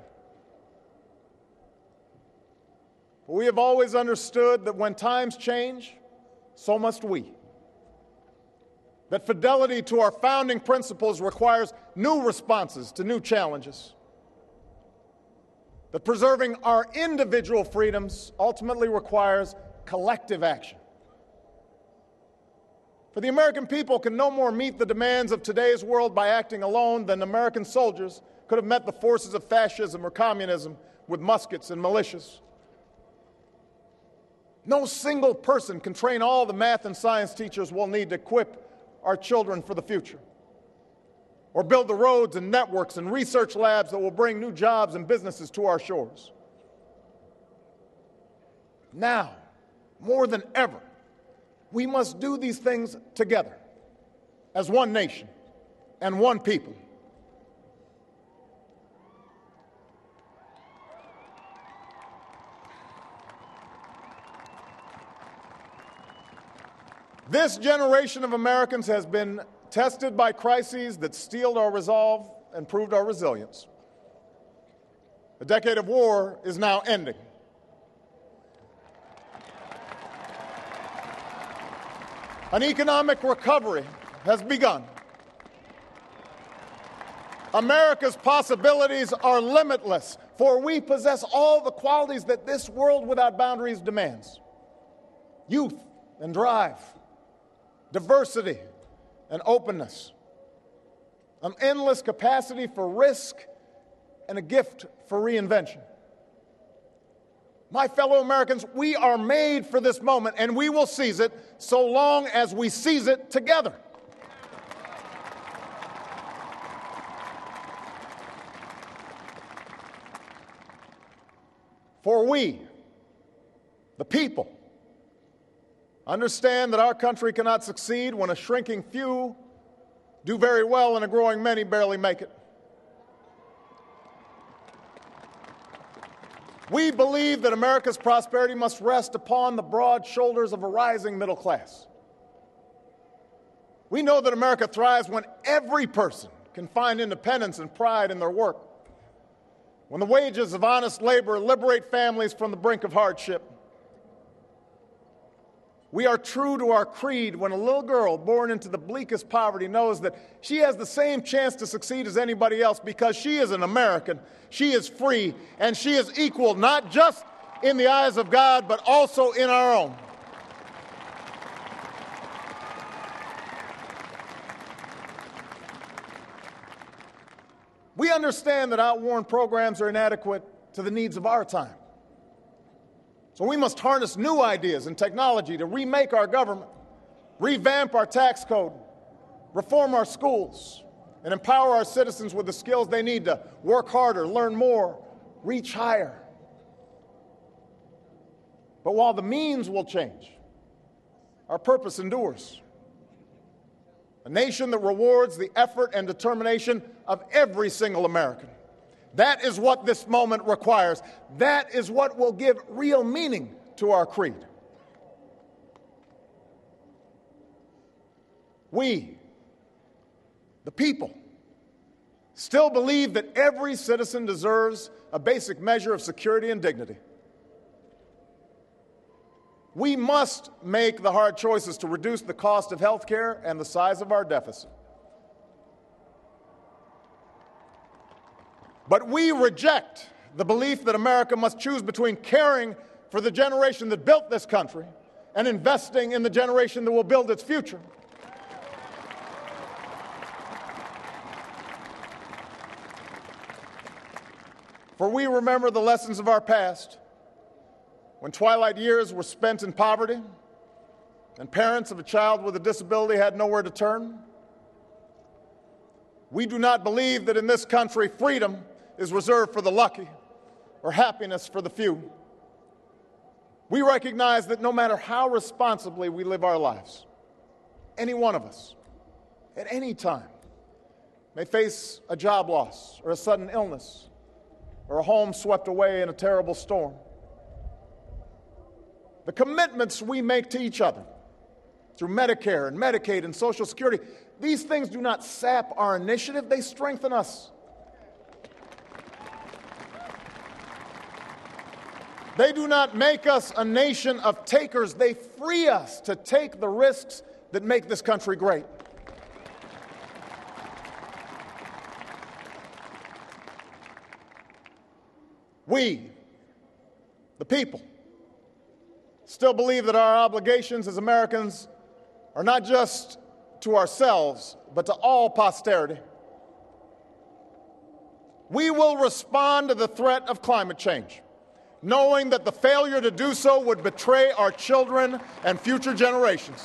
But we have always understood that when times change, so must we. That fidelity to our founding principles requires new responses to new challenges. That preserving our individual freedoms ultimately requires collective action. For the American people can no more meet the demands of today's world by acting alone than American soldiers could have met the forces of fascism or communism with muskets and militias. No single person can train all the math and science teachers we'll need to equip our children for the future, or build the roads and networks and research labs that will bring new jobs and businesses to our shores. Now, more than ever, we must do these things together as one nation and one people. This generation of Americans has been tested by crises that steeled our resolve and proved our resilience. A decade of war is now ending. An economic recovery has begun. America's possibilities are limitless, for we possess all the qualities that this world without boundaries demands: youth and drive, diversity and openness, an endless capacity for risk, and a gift for reinvention. My fellow Americans, we are made for this moment, and we will seize it so long as we seize it together. For we, the people, understand that our country cannot succeed when a shrinking few do very well and a growing many barely make it. We believe that America's prosperity must rest upon the broad shoulders of a rising middle class. We know that America thrives when every person can find independence and pride in their work, when the wages of honest labor liberate families from the brink of hardship. We are true to our creed when a little girl born into the bleakest poverty knows that she has the same chance to succeed as anybody else because she is an American, she is free, and she is equal not just in the eyes of God, but also in our own. We understand that outworn programs are inadequate to the needs of our time. So we must harness new ideas and technology to remake our government, revamp our tax code, reform our schools, and empower our citizens with the skills they need to work harder, learn more, reach higher. But while the means will change, our purpose endures. A nation that rewards the effort and determination of every single American. That is what this moment requires. That is what will give real meaning to our creed. We, the people, still believe that every citizen deserves a basic measure of security and dignity. We must make the hard choices to reduce the cost of health care and the size of our deficit. But we reject the belief that America must choose between caring for the generation that built this country and investing in the generation that will build its future. For we remember the lessons of our past, when twilight years were spent in poverty and parents of a child with a disability had nowhere to turn. We do not believe that in this country freedom is reserved for the lucky or happiness for the few. We recognize that no matter how responsibly we live our lives, any one of us, at any time, may face a job loss or a sudden illness or a home swept away in a terrible storm. The commitments we make to each other through Medicare and Medicaid and Social Security, these things do not sap our initiative, they strengthen us. They do not make us a nation of takers, they free us to take the risks that make this country great. We, the people, still believe that our obligations as Americans are not just to ourselves, but to all posterity. We will respond to the threat of climate change, knowing that the failure to do so would betray our children and future generations.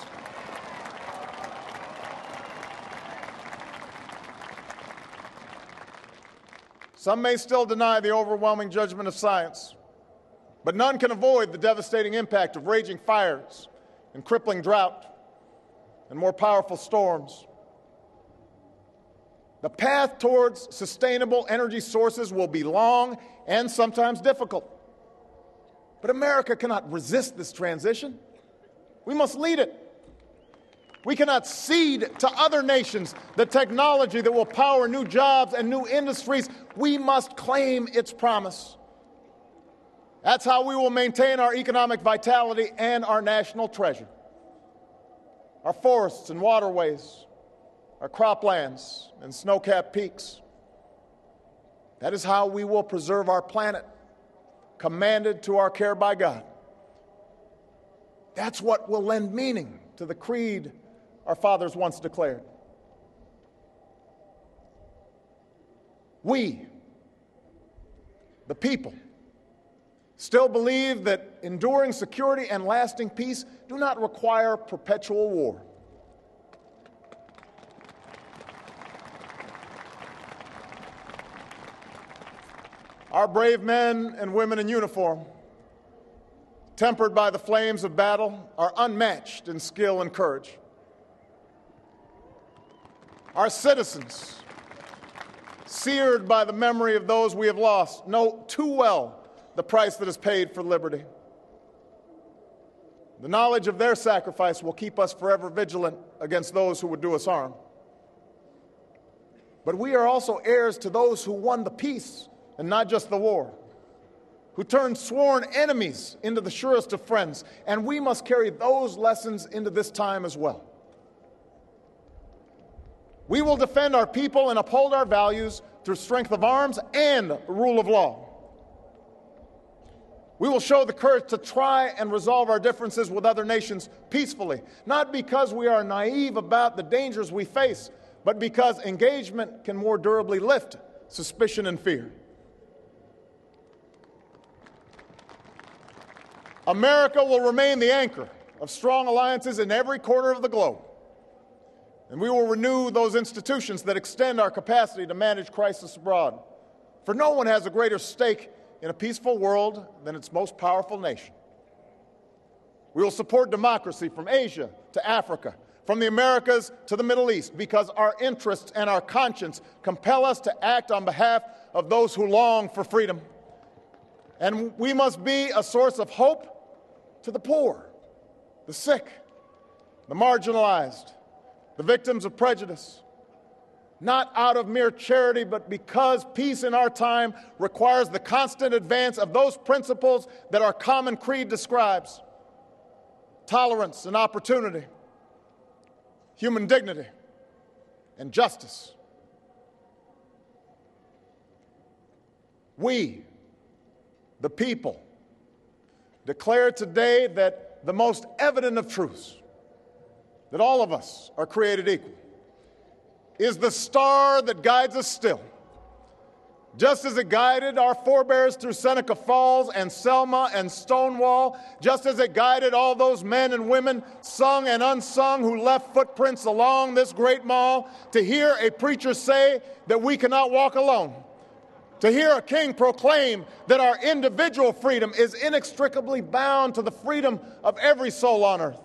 Some may still deny the overwhelming judgment of science, but none can avoid the devastating impact of raging fires and crippling drought and more powerful storms. The path towards sustainable energy sources will be long and sometimes difficult. But America cannot resist this transition. We must lead it. We cannot cede to other nations the technology that will power new jobs and new industries. We must claim its promise. That's how we will maintain our economic vitality and our national treasure. Our forests and waterways, our croplands and snow-capped peaks. That is how we will preserve our planet, commanded to our care by God. That's what will lend meaning to the creed our fathers once declared. We, the people, still believe that enduring security and lasting peace do not require perpetual war. Our brave men and women in uniform, tempered by the flames of battle, are unmatched in skill and courage. Our citizens, seared by the memory of those we have lost, know too well the price that is paid for liberty. The knowledge of their sacrifice will keep us forever vigilant against those who would do us harm. But we are also heirs to those who won the peace and not just the war, who turned sworn enemies into the surest of friends, and we must carry those lessons into this time as well. We will defend our people and uphold our values through strength of arms and rule of law. We will show the courage to try and resolve our differences with other nations peacefully, not because we are naive about the dangers we face, but because engagement can more durably lift suspicion and fear. America will remain the anchor of strong alliances in every corner of the globe. And we will renew those institutions that extend our capacity to manage crisis abroad. For no one has a greater stake in a peaceful world than its most powerful nation. We will support democracy from Asia to Africa, from the Americas to the Middle East, because our interests and our conscience compel us to act on behalf of those who long for freedom. And we must be a source of hope to the poor, the sick, the marginalized, the victims of prejudice, not out of mere charity, but because peace in our time requires the constant advance of those principles that our common creed describes: tolerance and opportunity, human dignity, and justice. We, the people, declare today that the most evident of truths, that all of us are created equal, is the star that guides us still. Just as it guided our forebears through Seneca Falls and Selma and Stonewall, just as it guided all those men and women, sung and unsung, who left footprints along this great mall, to hear a preacher say that we cannot walk alone, to hear a king proclaim that our individual freedom is inextricably bound to the freedom of every soul on earth.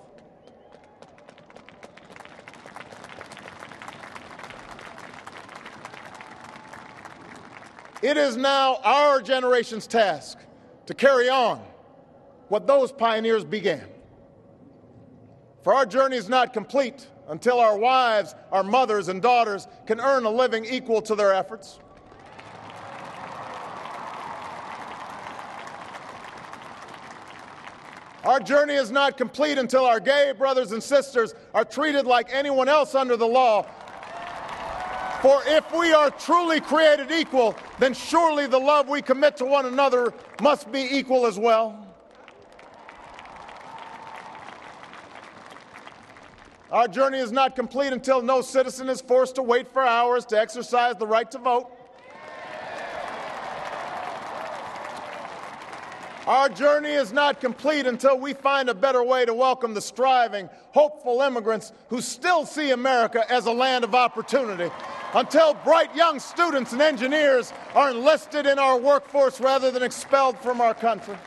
It is now our generation's task to carry on what those pioneers began. For our journey is not complete until our wives, our mothers, and daughters can earn a living equal to their efforts. Our journey is not complete until our gay brothers and sisters are treated like anyone else under the law. For if we are truly created equal, then surely the love we commit to one another must be equal as well. Our journey is not complete until no citizen is forced to wait for hours to exercise the right to vote. Our journey is not complete until we find a better way to welcome the striving, hopeful immigrants who still see America as a land of opportunity, until bright young students and engineers are enlisted in our workforce rather than expelled from our country.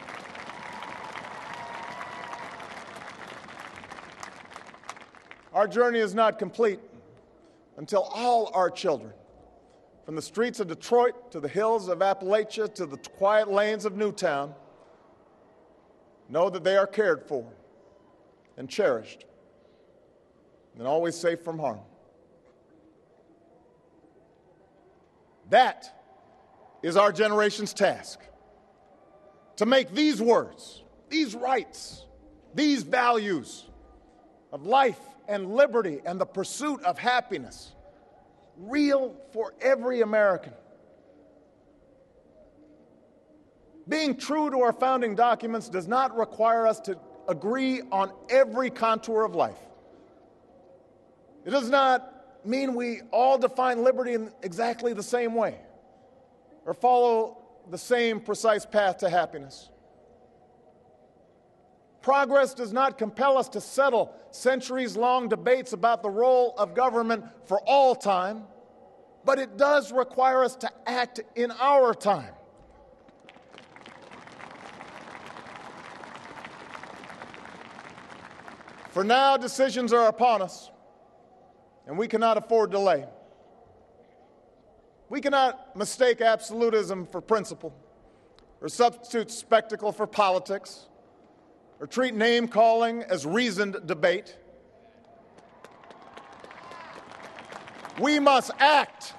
Our journey is not complete until all our children, from the streets of Detroit to the hills of Appalachia to the quiet lanes of Newtown, know that they are cared for and cherished and always safe from harm. That is our generation's task, to make these words, these rights, these values of life and liberty and the pursuit of happiness real for every American. Being true to our founding documents does not require us to agree on every contour of life. It does not mean we all define liberty in exactly the same way or follow the same precise path to happiness. Progress does not compel us to settle centuries-long debates about the role of government for all time, but it does require us to act in our time. For now, decisions are upon us, and we cannot afford delay. We cannot mistake absolutism for principle, or substitute spectacle for politics, or treat name-calling as reasoned debate. We must act.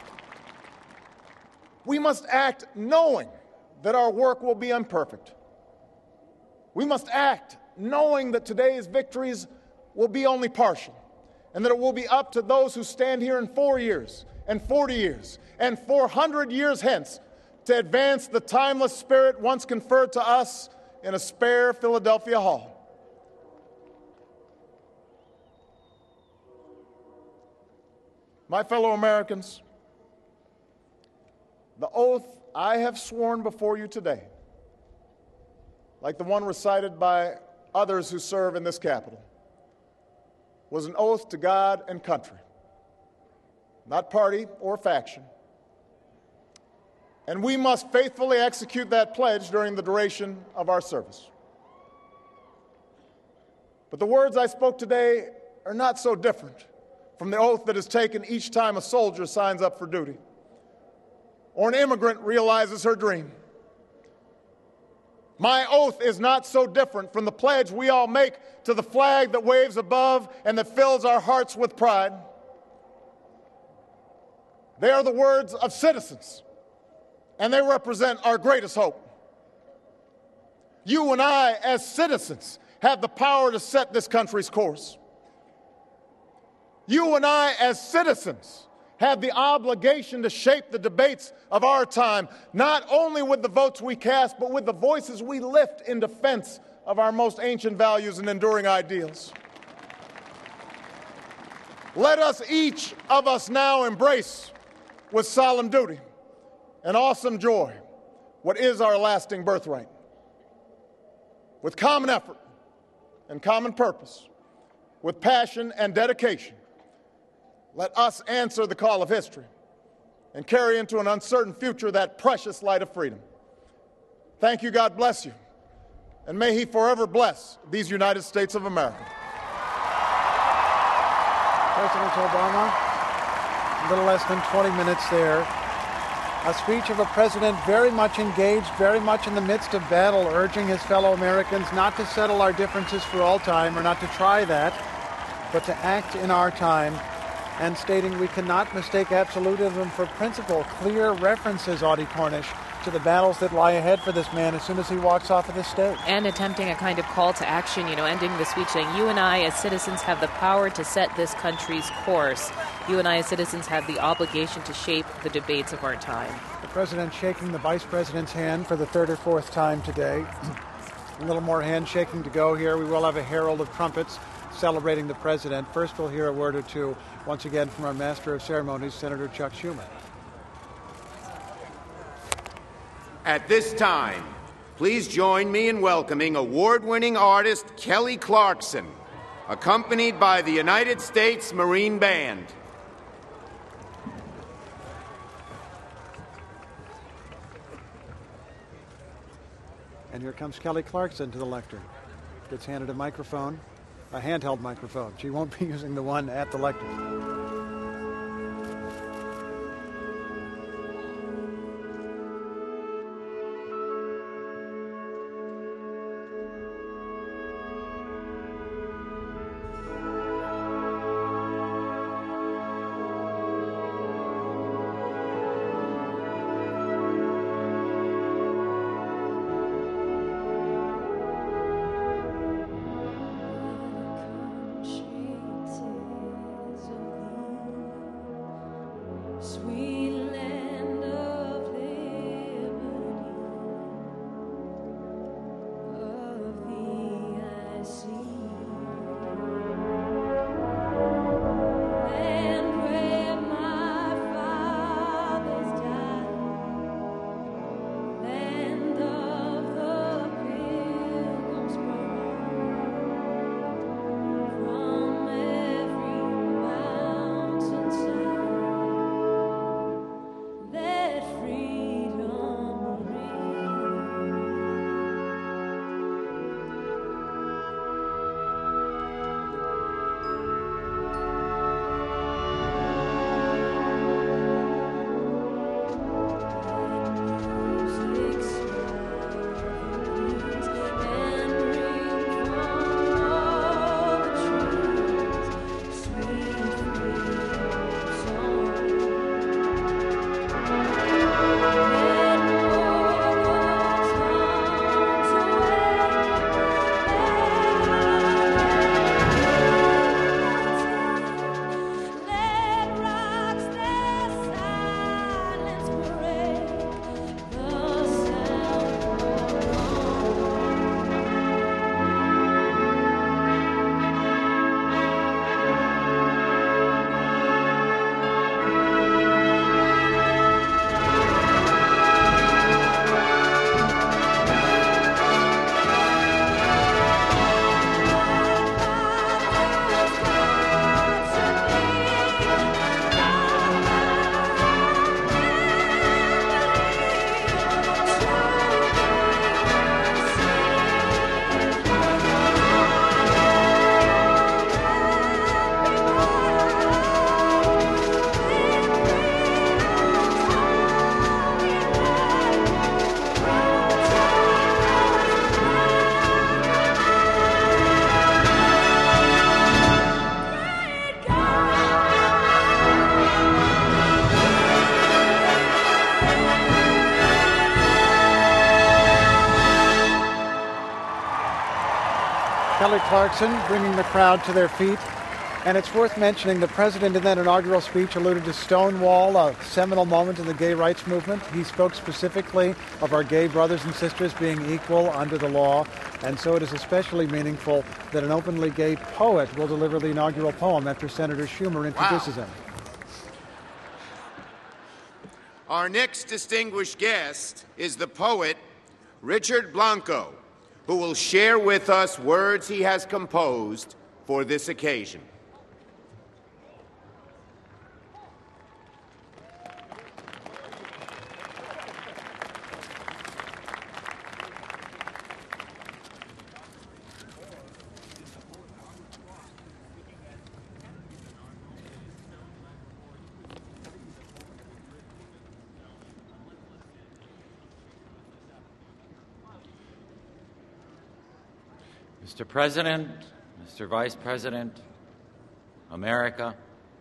We must act knowing that our work will be imperfect. We must act knowing that today's victories will be only partial, and that it will be up to those who stand here in 4 years, and 40 years, and 400 years hence to advance the timeless spirit once conferred to us in a spare Philadelphia hall. My fellow Americans, the oath I have sworn before you today, like the one recited by others who serve in this Capitol, was an oath to God and country, not party or faction. And we must faithfully execute that pledge during the duration of our service. But the words I spoke today are not so different from the oath that is taken each time a soldier signs up for duty, or an immigrant realizes her dream. My oath is not so different from the pledge we all make to the flag that waves above and that fills our hearts with pride. They are the words of citizens, and they represent our greatest hope. You and I, as citizens, have the power to set this country's course. You and I, as citizens, have the obligation to shape the debates of our time, not only with the votes we cast, but with the voices we lift in defense of our most ancient values and enduring ideals. Let us, each of us now, embrace with solemn duty and awesome joy what is our lasting birthright. With common effort and common purpose, with passion and dedication, let us answer the call of history and carry into an uncertain future that precious light of freedom. Thank you, God bless you, and may He forever bless these United States of America. President Obama, a little less than 20 minutes there. A speech of a president very much engaged, very much in the midst of battle, urging his fellow Americans not to settle our differences for all time, or not to try that, but to act in our time, and stating we cannot mistake absolutism for principle. Clear references, Audie Cornish, to the battles that lie ahead for this man as soon as he walks off of the stage. And attempting a kind of call to action, ending the speech saying, you and I as citizens have the power to set this country's course. You and I as citizens have the obligation to shape the debates of our time. The president shaking the vice president's hand for the third or fourth time today. A little more handshaking to go here. We will have a herald of trumpets celebrating the president. First, we'll hear a word or two, once again, from our Master of Ceremonies, Senator Chuck Schumer. At this time, please join me in welcoming award-winning artist Kelly Clarkson, accompanied by the United States Marine Band. And here comes Kelly Clarkson to the lectern. Gets handed a microphone, a handheld microphone. She won't be using the one at the lectern. Kelly Clarkson bringing the crowd to their feet. And it's worth mentioning the president in that inaugural speech alluded to Stonewall, a seminal moment in the gay rights movement. He spoke specifically of our gay brothers and sisters being equal under the law. And so it is especially meaningful that an openly gay poet will deliver the inaugural poem after Senator Schumer introduces him. Our next distinguished guest is the poet Richard Blanco, who will share with us words he has composed for this occasion. Mr. President, Mr. Vice President, America,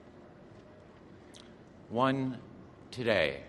one today.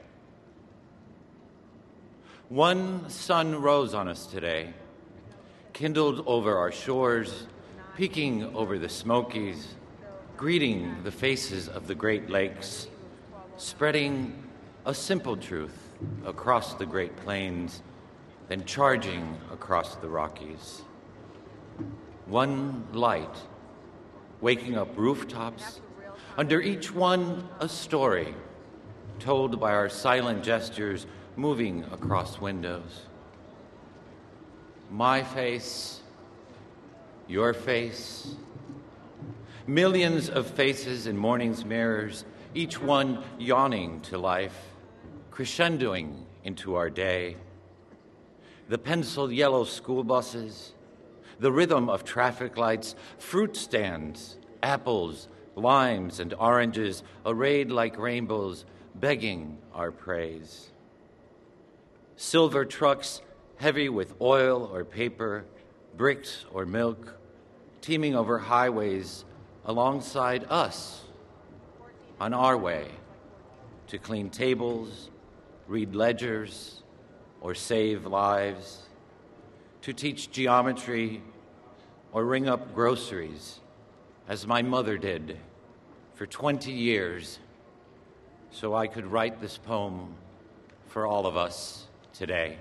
One sun rose on us today, kindled over our shores, peeking over the Smokies, greeting the faces of the Great Lakes, spreading a simple truth across the Great Plains, then charging across the Rockies. One light, waking up rooftops, under each one a story, told by our silent gestures moving across windows. My face, your face, millions of faces in morning's mirrors, each one yawning to life, crescendoing into our day. The penciled yellow school buses, the rhythm of traffic lights, fruit stands, apples, limes, and oranges arrayed like rainbows, begging our praise. Silver trucks heavy with oil or paper, bricks or milk, teeming over highways alongside us on our way to clean tables, read ledgers, or save lives, to teach geometry or ring up groceries, as my mother did for 20 years, so I could write this poem for all of us today.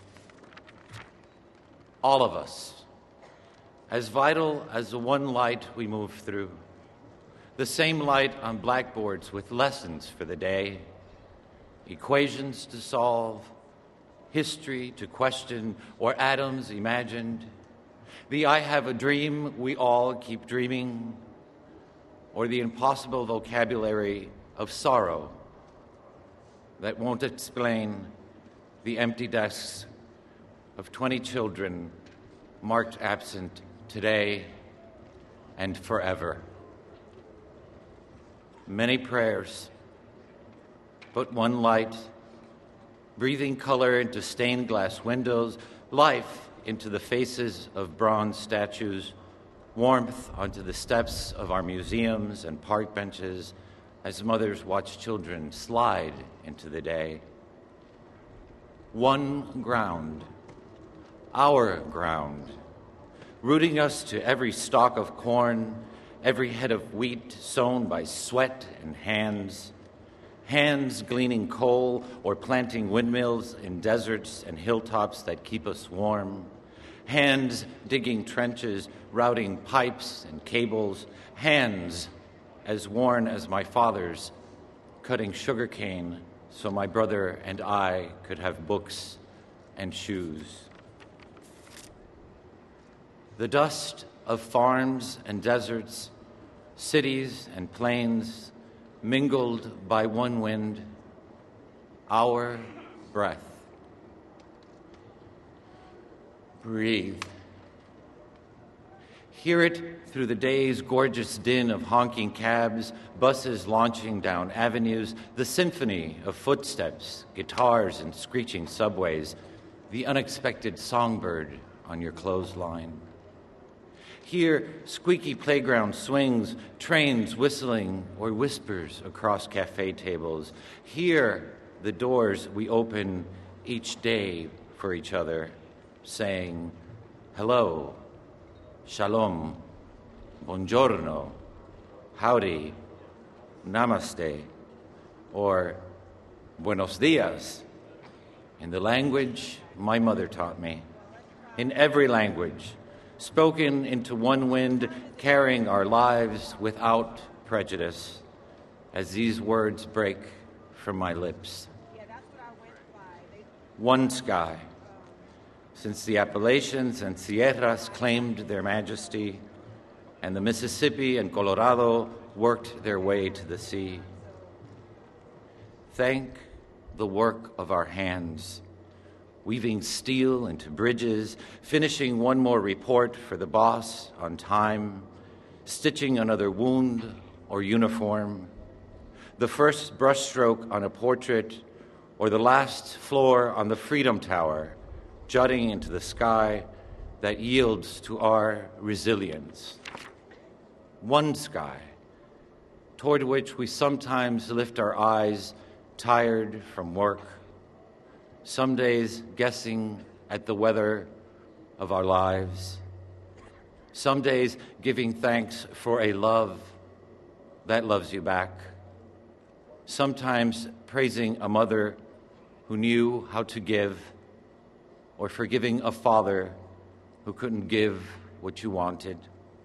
All of us, as vital as the one light we move through, the same light on blackboards with lessons for the day, equations to solve, history to question, or atoms imagined, the I have a dream we all keep dreaming, or the impossible vocabulary of sorrow that won't explain the empty desks of 20 children marked absent today and forever. Many prayers, but one light, breathing color into stained glass windows, life into the faces of bronze statues, warmth onto the steps of our museums and park benches as mothers watch children slide into the day. One ground, our ground, rooting us to every stalk of corn, every head of wheat sown by sweat and hands, hands gleaning coal or planting windmills in deserts and hilltops that keep us warm, hands digging trenches, routing pipes and cables, hands as worn as my father's, cutting sugarcane so my brother and I could have books and shoes. The dust of farms and deserts, cities and plains, mingled by one wind, our breath. Breathe. Hear it through the day's gorgeous din of honking cabs, buses launching down avenues, the symphony of footsteps, guitars, and screeching subways, the unexpected songbird on your clothesline. Hear squeaky playground swings, trains whistling, or whispers across cafe tables. Hear the doors we open each day for each other, saying, hello, shalom, buongiorno, howdy, namaste, or buenos dias, in the language my mother taught me, in every language, spoken into one wind, carrying our lives without prejudice, as these words break from my lips. One sky. Since the Appalachians and Sierras claimed their majesty, and the Mississippi and Colorado worked their way to the sea. Thank the work of our hands, weaving steel into bridges, finishing one more report for the boss on time, stitching another wound or uniform, the first brushstroke on a portrait, or the last floor on the Freedom Tower, jutting into the sky that yields to our resilience. One sky, toward which we sometimes lift our eyes, tired from work, some days guessing at the weather of our lives, some days giving thanks for a love that loves you back, sometimes praising a mother who knew how to give, or forgiving a father who couldn't give what you wanted.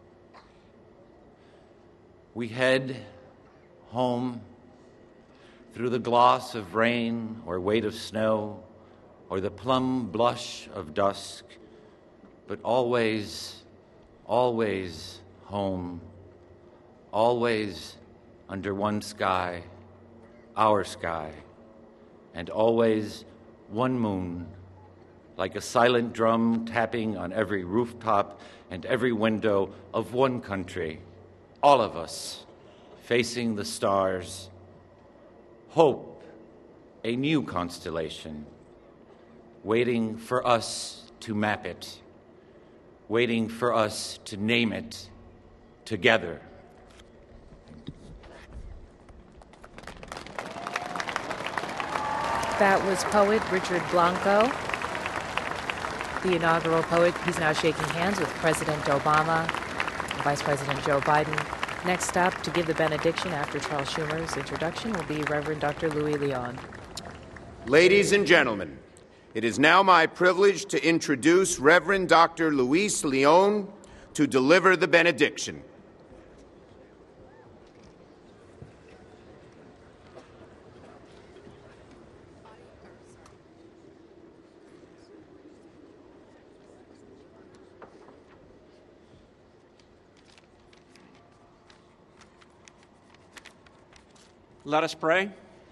We head home through the gloss of rain or weight of snow or the plum blush of dusk, but always, always home, always under one sky, our sky, and always one moon, like a silent drum tapping on every rooftop and every window of one country, all of us facing the stars. Hope, a new constellation, waiting for us to map it, waiting for us to name it together. That was poet Richard Blanco, the inaugural poet. He's now shaking hands with President Obama and Vice President Joe Biden. Next up to give the benediction after Charles Schumer's introduction will be Reverend Dr. Louis Leon. Ladies and gentlemen, it is now my privilege to introduce Reverend Dr. Luis Leon to deliver the benediction. Let us pray.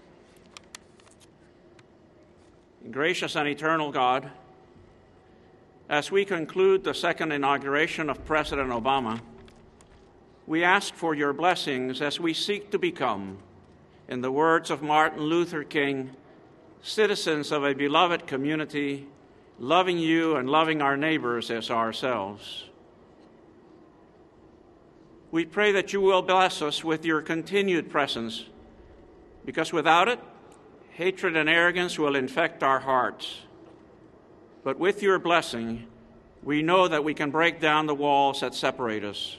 Gracious and eternal God, as we conclude the second inauguration of President Obama, we ask for your blessings as we seek to become, in the words of Martin Luther King, citizens of a beloved community, loving you and loving our neighbors as ourselves. We pray that you will bless us with your continued presence, because without it, hatred and arrogance will infect our hearts. But with your blessing, we know that we can break down the walls that separate us.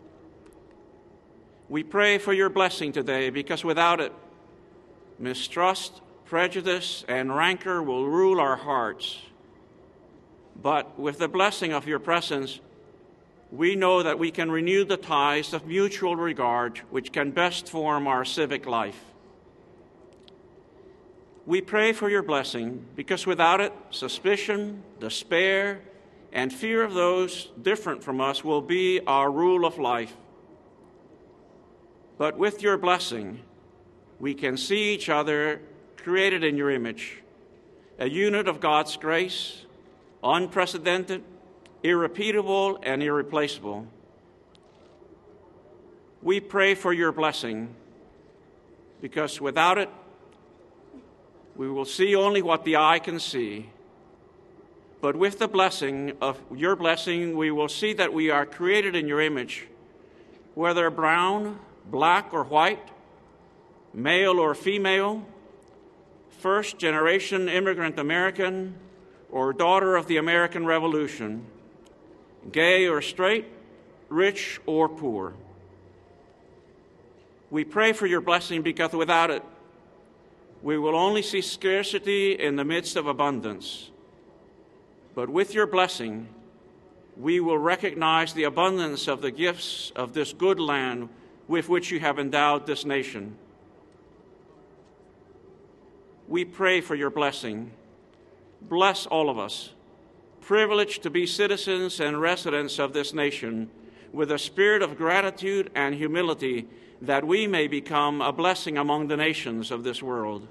We pray for your blessing today, because without it, mistrust, prejudice, and rancor will rule our hearts. But with the blessing of your presence, we know that we can renew the ties of mutual regard which can best form our civic life. We pray for your blessing, because without it, suspicion, despair, and fear of those different from us will be our rule of life. But with your blessing, we can see each other created in your image, a unit of God's grace, unprecedented, irrepeatable, and irreplaceable. We pray for your blessing, because without it, we will see only what the eye can see. But with the blessing of your blessing, we will see that we are created in your image, whether brown, black, or white, male or female, first-generation immigrant American, or daughter of the American Revolution, gay or straight, rich or poor. We pray for your blessing because without it, we will only see scarcity in the midst of abundance. But with your blessing, we will recognize the abundance of the gifts of this good land with which you have endowed this nation. We pray for your blessing. Bless all of us, privileged to be citizens and residents of this nation, with a spirit of gratitude and humility, that we may become a blessing among the nations of this world.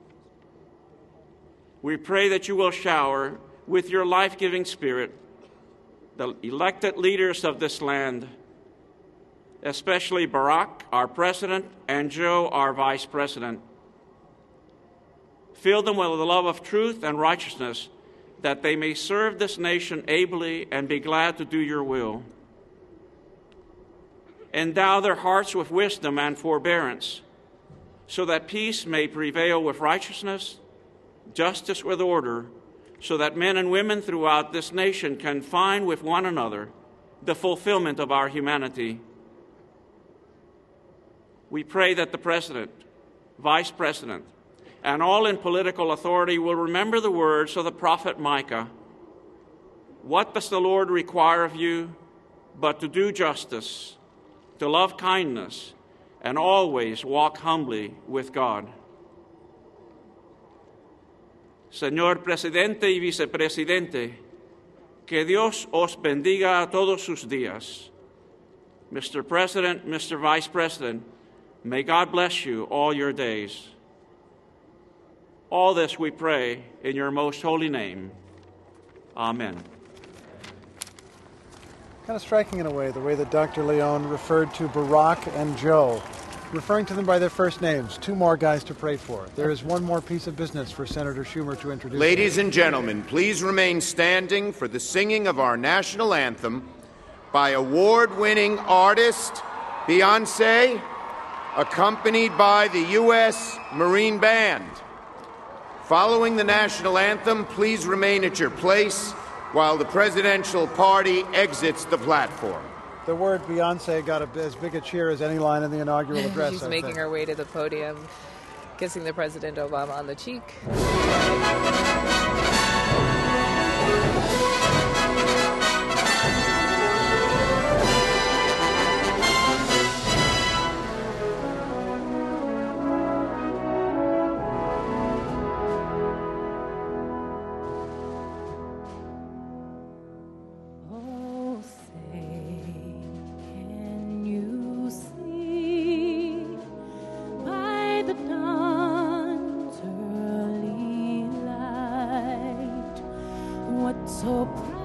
We pray that you will shower with your life-giving spirit the elected leaders of this land, especially Barack, our president, and Joe, our vice president. Fill them with the love of truth and righteousness, that they may serve this nation ably and be glad to do your will. Endow their hearts with wisdom and forbearance, so that peace may prevail with righteousness, justice with order, so that men and women throughout this nation can find with one another the fulfillment of our humanity. We pray that the President, Vice President, and all in political authority will remember the words of the prophet Micah. What does the Lord require of you but to do justice, to love kindness, and always walk humbly with God? Señor Presidente y Vicepresidente, que Dios os bendiga todos sus días. Mr. President, Mr. Vice President, may God bless you all your days. All this we pray in your most holy name. Amen. Kind of striking in a way, the way that Dr. Leon referred to Barack and Joe, referring to them by their first names. Two more guys to pray for. There is one more piece of business for Senator Schumer to introduce. Ladies and gentlemen, please remain standing for the singing of our national anthem by award-winning artist Beyoncé, accompanied by the U.S. Marine Band. Following the national anthem, please remain at your place while the presidential party exits the platform. The word Beyoncé got as big a cheer as any line in the inaugural address. She's making her way to the podium, kissing the President Obama on the cheek. So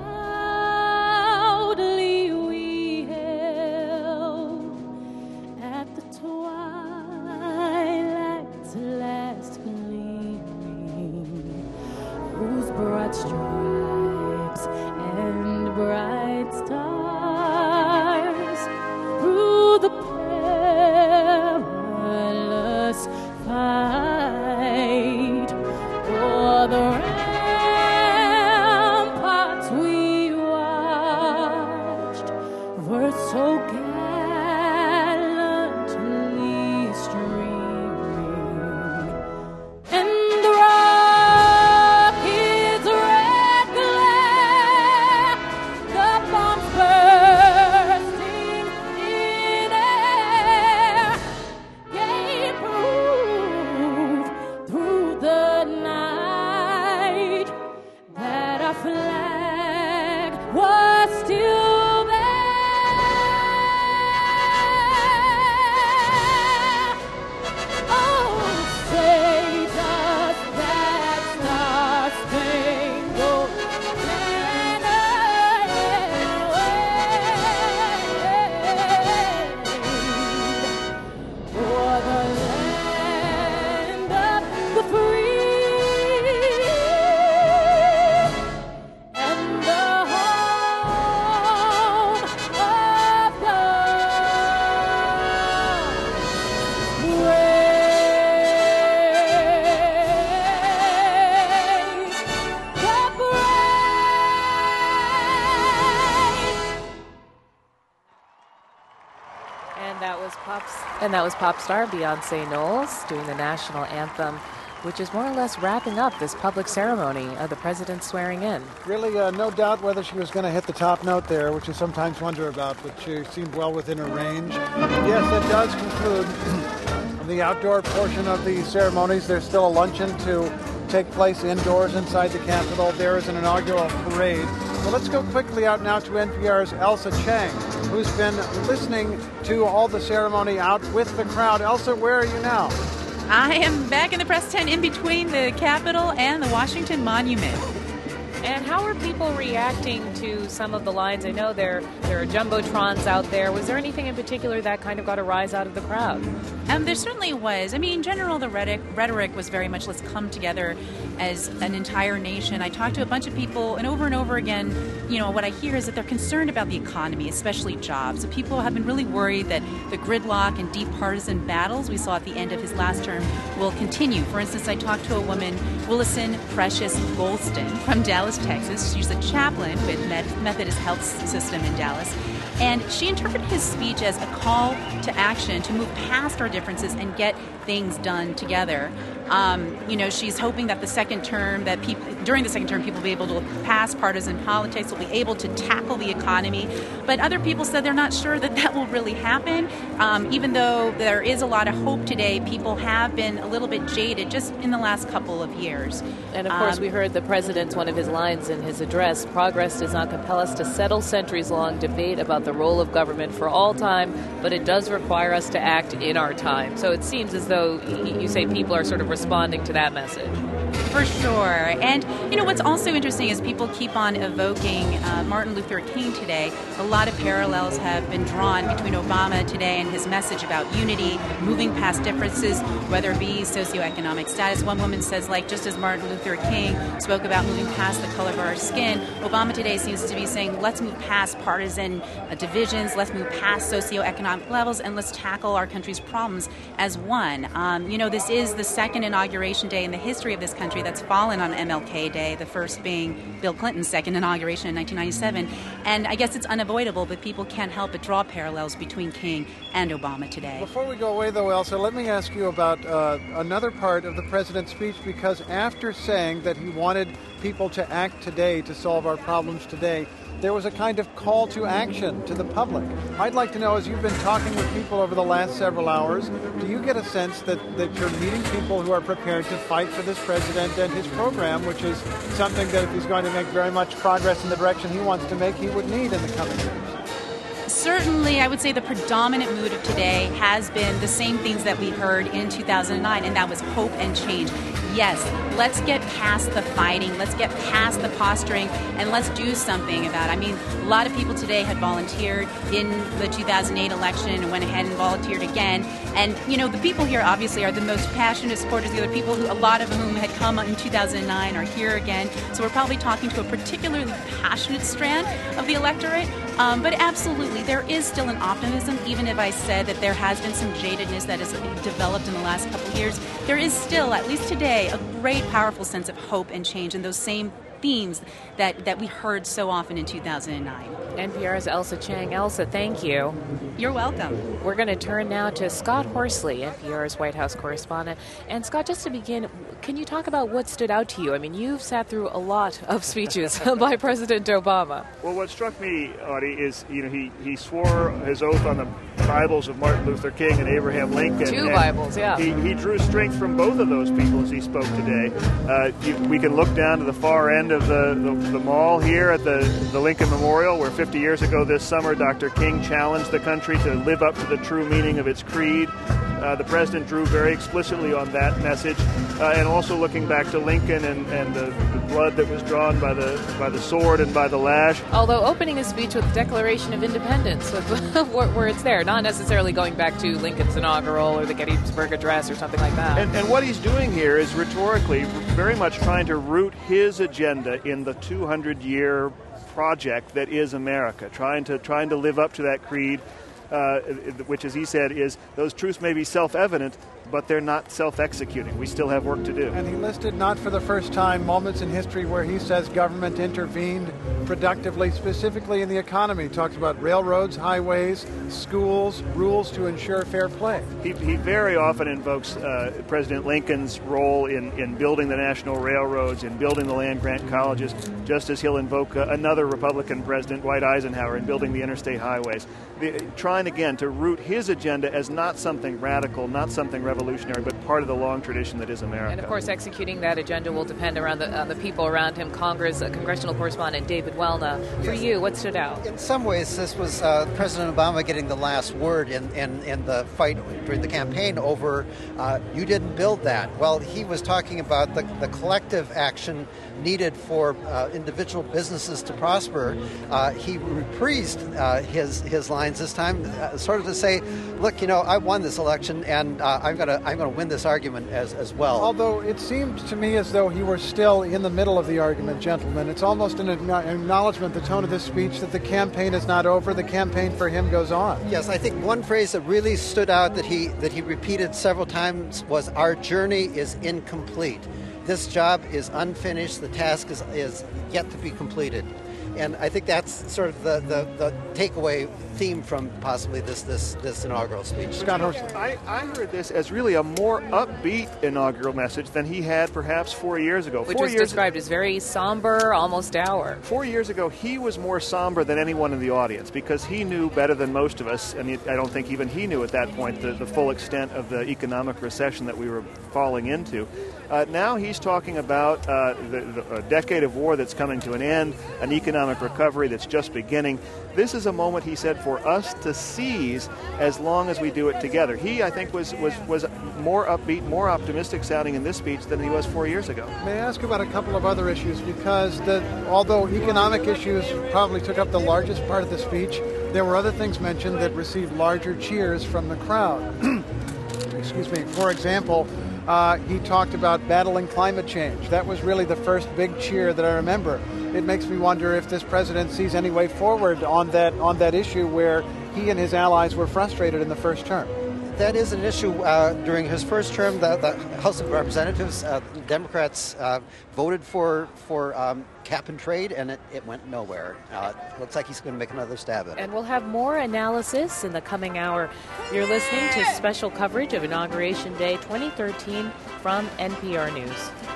proudly we hailed at the twilight's last gleaming, whose broad stripes and bright stars through the perilous fight o'er the so gallantly streaming, and the rocket's red glare, the bombs bursting in air, gave proof through the night that our flag was still there. And that was pop star Beyonce Knowles doing the national anthem, which is more or less wrapping up this public ceremony of the president swearing in. Really, no doubt whether she was going to hit the top note there, which you sometimes wonder about, but she seemed well within her range. Yes, that does conclude the outdoor portion of the ceremonies. There's still a luncheon to take place indoors inside the Capitol. There is an inaugural parade. Well, let's go quickly out now to NPR's Elsa Chang, who's been listening to all the ceremony out with the crowd. Elsa, where are you now? I am back in the press tent in between the Capitol and the Washington Monument. And how are people reacting to some of the lines? I know there are jumbotrons out there. Was there anything in particular that kind of got a rise out of the crowd? There certainly was. I mean, in general, the rhetoric was very much, let's come together as an entire nation. I talked to a bunch of people, and over again, what I hear is that they're concerned about the economy, especially jobs. So people have been really worried that the gridlock and deep partisan battles we saw at the end of his last term will continue. For instance, I talked to a woman, Willison Precious Golston from Dallas, Texas. She's a chaplain with Methodist Health System in Dallas. And she interpreted his speech as a call to action to move past our differences and get things done together. She's hoping that during the second term, people will be able to pass partisan politics, will be able to tackle the economy. But other people said they're not sure that will really happen. Even though there is a lot of hope today, people have been a little bit jaded just in the last couple of years. And of course, we heard the president's one of his lines in his address: progress does not compel us to settle centuries-long debate about the role of government for all time, but it does require us to act in our time. So it seems as though you say people are sort of responding to that message. For sure. And, what's also interesting is people keep on evoking Martin Luther King today. A lot of parallels have been drawn between Obama today and his message about unity, moving past differences, whether it be socioeconomic status. One woman says, just as Martin Luther King spoke about moving past the color of our skin, Obama today seems to be saying, let's move past partisan divisions, let's move past socioeconomic levels, and let's tackle our country's problems as one. This is the second inauguration day in the history of this country that's fallen on MLK Day, the first being Bill Clinton's second inauguration in 1997. And I guess it's unavoidable, but people can't help but draw parallels between King and Obama today. Before we go away, though, Elsa, let me ask you about another part of the president's speech, because after saying that he wanted people to act today to solve our problems today, there was a kind of call to action to the public. I'd like to know, as you've been talking with people over the last several hours, do you get a sense that you're meeting people who are prepared to fight for this president and his program, which is something that if he's going to make very much progress in the direction he wants to make, he would need in the coming years? Certainly, I would say the predominant mood of today has been the same things that we heard in 2009, and that was hope and change. Yes, let's get past the fighting, let's get past the posturing, and let's do something about it. I mean, a lot of people today had volunteered in the 2008 election and went ahead and volunteered again. And, the people here obviously are the most passionate supporters. The other people, a lot of whom had come in 2009, are here again. So we're probably talking to a particularly passionate strand of the electorate. But absolutely, there is still an optimism, even if I said that there has been some jadedness that has developed in the last couple of years. There is still, at least today, a great, powerful sense of hope and change in those same themes that we heard so often in 2009. NPR's Elsa Chang. Elsa, thank you. You're welcome. We're going to turn now to Scott Horsley, NPR's White House correspondent. And Scott, just to begin, can you talk about what stood out to you? I mean, you've sat through a lot of speeches by President Obama. Well, what struck me, Audie, is he swore his oath on the Bibles of Martin Luther King and Abraham Lincoln. Two Bibles, yeah. He drew strength from both of those people as he spoke today. We can look down to the far end of the mall here at the Lincoln Memorial, where 50 years ago this summer, Dr. King challenged the country to live up to the true meaning of its creed. The president drew very explicitly on that message, and also looking back to Lincoln and the blood that was drawn by the sword and by the lash. Although opening his speech with the Declaration of Independence, where it's there, not necessarily going back to Lincoln's inaugural or the Gettysburg Address or something like that. And what he's doing here is rhetorically very much trying to root his agenda in the 200-year project that is America, trying to live up to that creed. Which, as he said, is those truths may be self-evident, but they're not self-executing. We still have work to do. And he listed, not for the first time, moments in history where he says government intervened productively, specifically in the economy. He talks about railroads, highways, schools, rules to ensure fair play. He very often invokes President Lincoln's role in building the national railroads, in building the land-grant colleges, just as he'll invoke another Republican president, Dwight Eisenhower, in building the interstate highways. Trying again to root his agenda as not something radical, not something revolutionary, but part of the long tradition that is America. And of course, executing that agenda will depend on the people around him. Congressional correspondent David Welna. For you, what stood out? In some ways, this was President Obama getting the last word in the fight during the campaign over you didn't build that. Well, he was talking about the collective action needed for individual businesses to prosper. He reprised his lines this time, sort of to say, look, I won this election, and I'm gonna win this argument as well. Although it seemed to me as though he were still in the middle of the argument, gentlemen. It's almost an acknowledgement, the tone of this speech, that the campaign is not over. The campaign for him goes on. Yes, I think one phrase that really stood out that he repeated several times was, "Our journey is incomplete. This job is unfinished. The task is yet to be completed." And I think that's sort of the takeaway theme from possibly this inaugural speech. Scott Horsley. I heard this as really a more upbeat inaugural message than he had perhaps 4 years ago. Which was described as very somber, almost dour. 4 years ago, he was more somber than anyone in the audience because he knew better than most of us, and I don't think even he knew at that point the full extent of the economic recession that we were falling into. Now he's talking about a decade of war that's coming to an end, an economic recovery that's just beginning. This is a moment, he said, for us to seize as long as we do it together. He, I think, was more upbeat, more optimistic sounding in this speech than he was 4 years ago. May I ask about a couple of other issues? Because although economic issues probably took up the largest part of the speech, there were other things mentioned that received larger cheers from the crowd. Excuse me. For example, he talked about battling climate change. That was really the first big cheer that I remember. It makes me wonder if this president sees any way forward on that issue where he and his allies were frustrated in the first term. That is an issue during his first term. The House of Representatives, Democrats voted for cap and trade, and it went nowhere. Looks like he's going to make another stab at it. And we'll have more analysis in the coming hour. You're listening to special coverage of Inauguration Day 2013 from NPR News.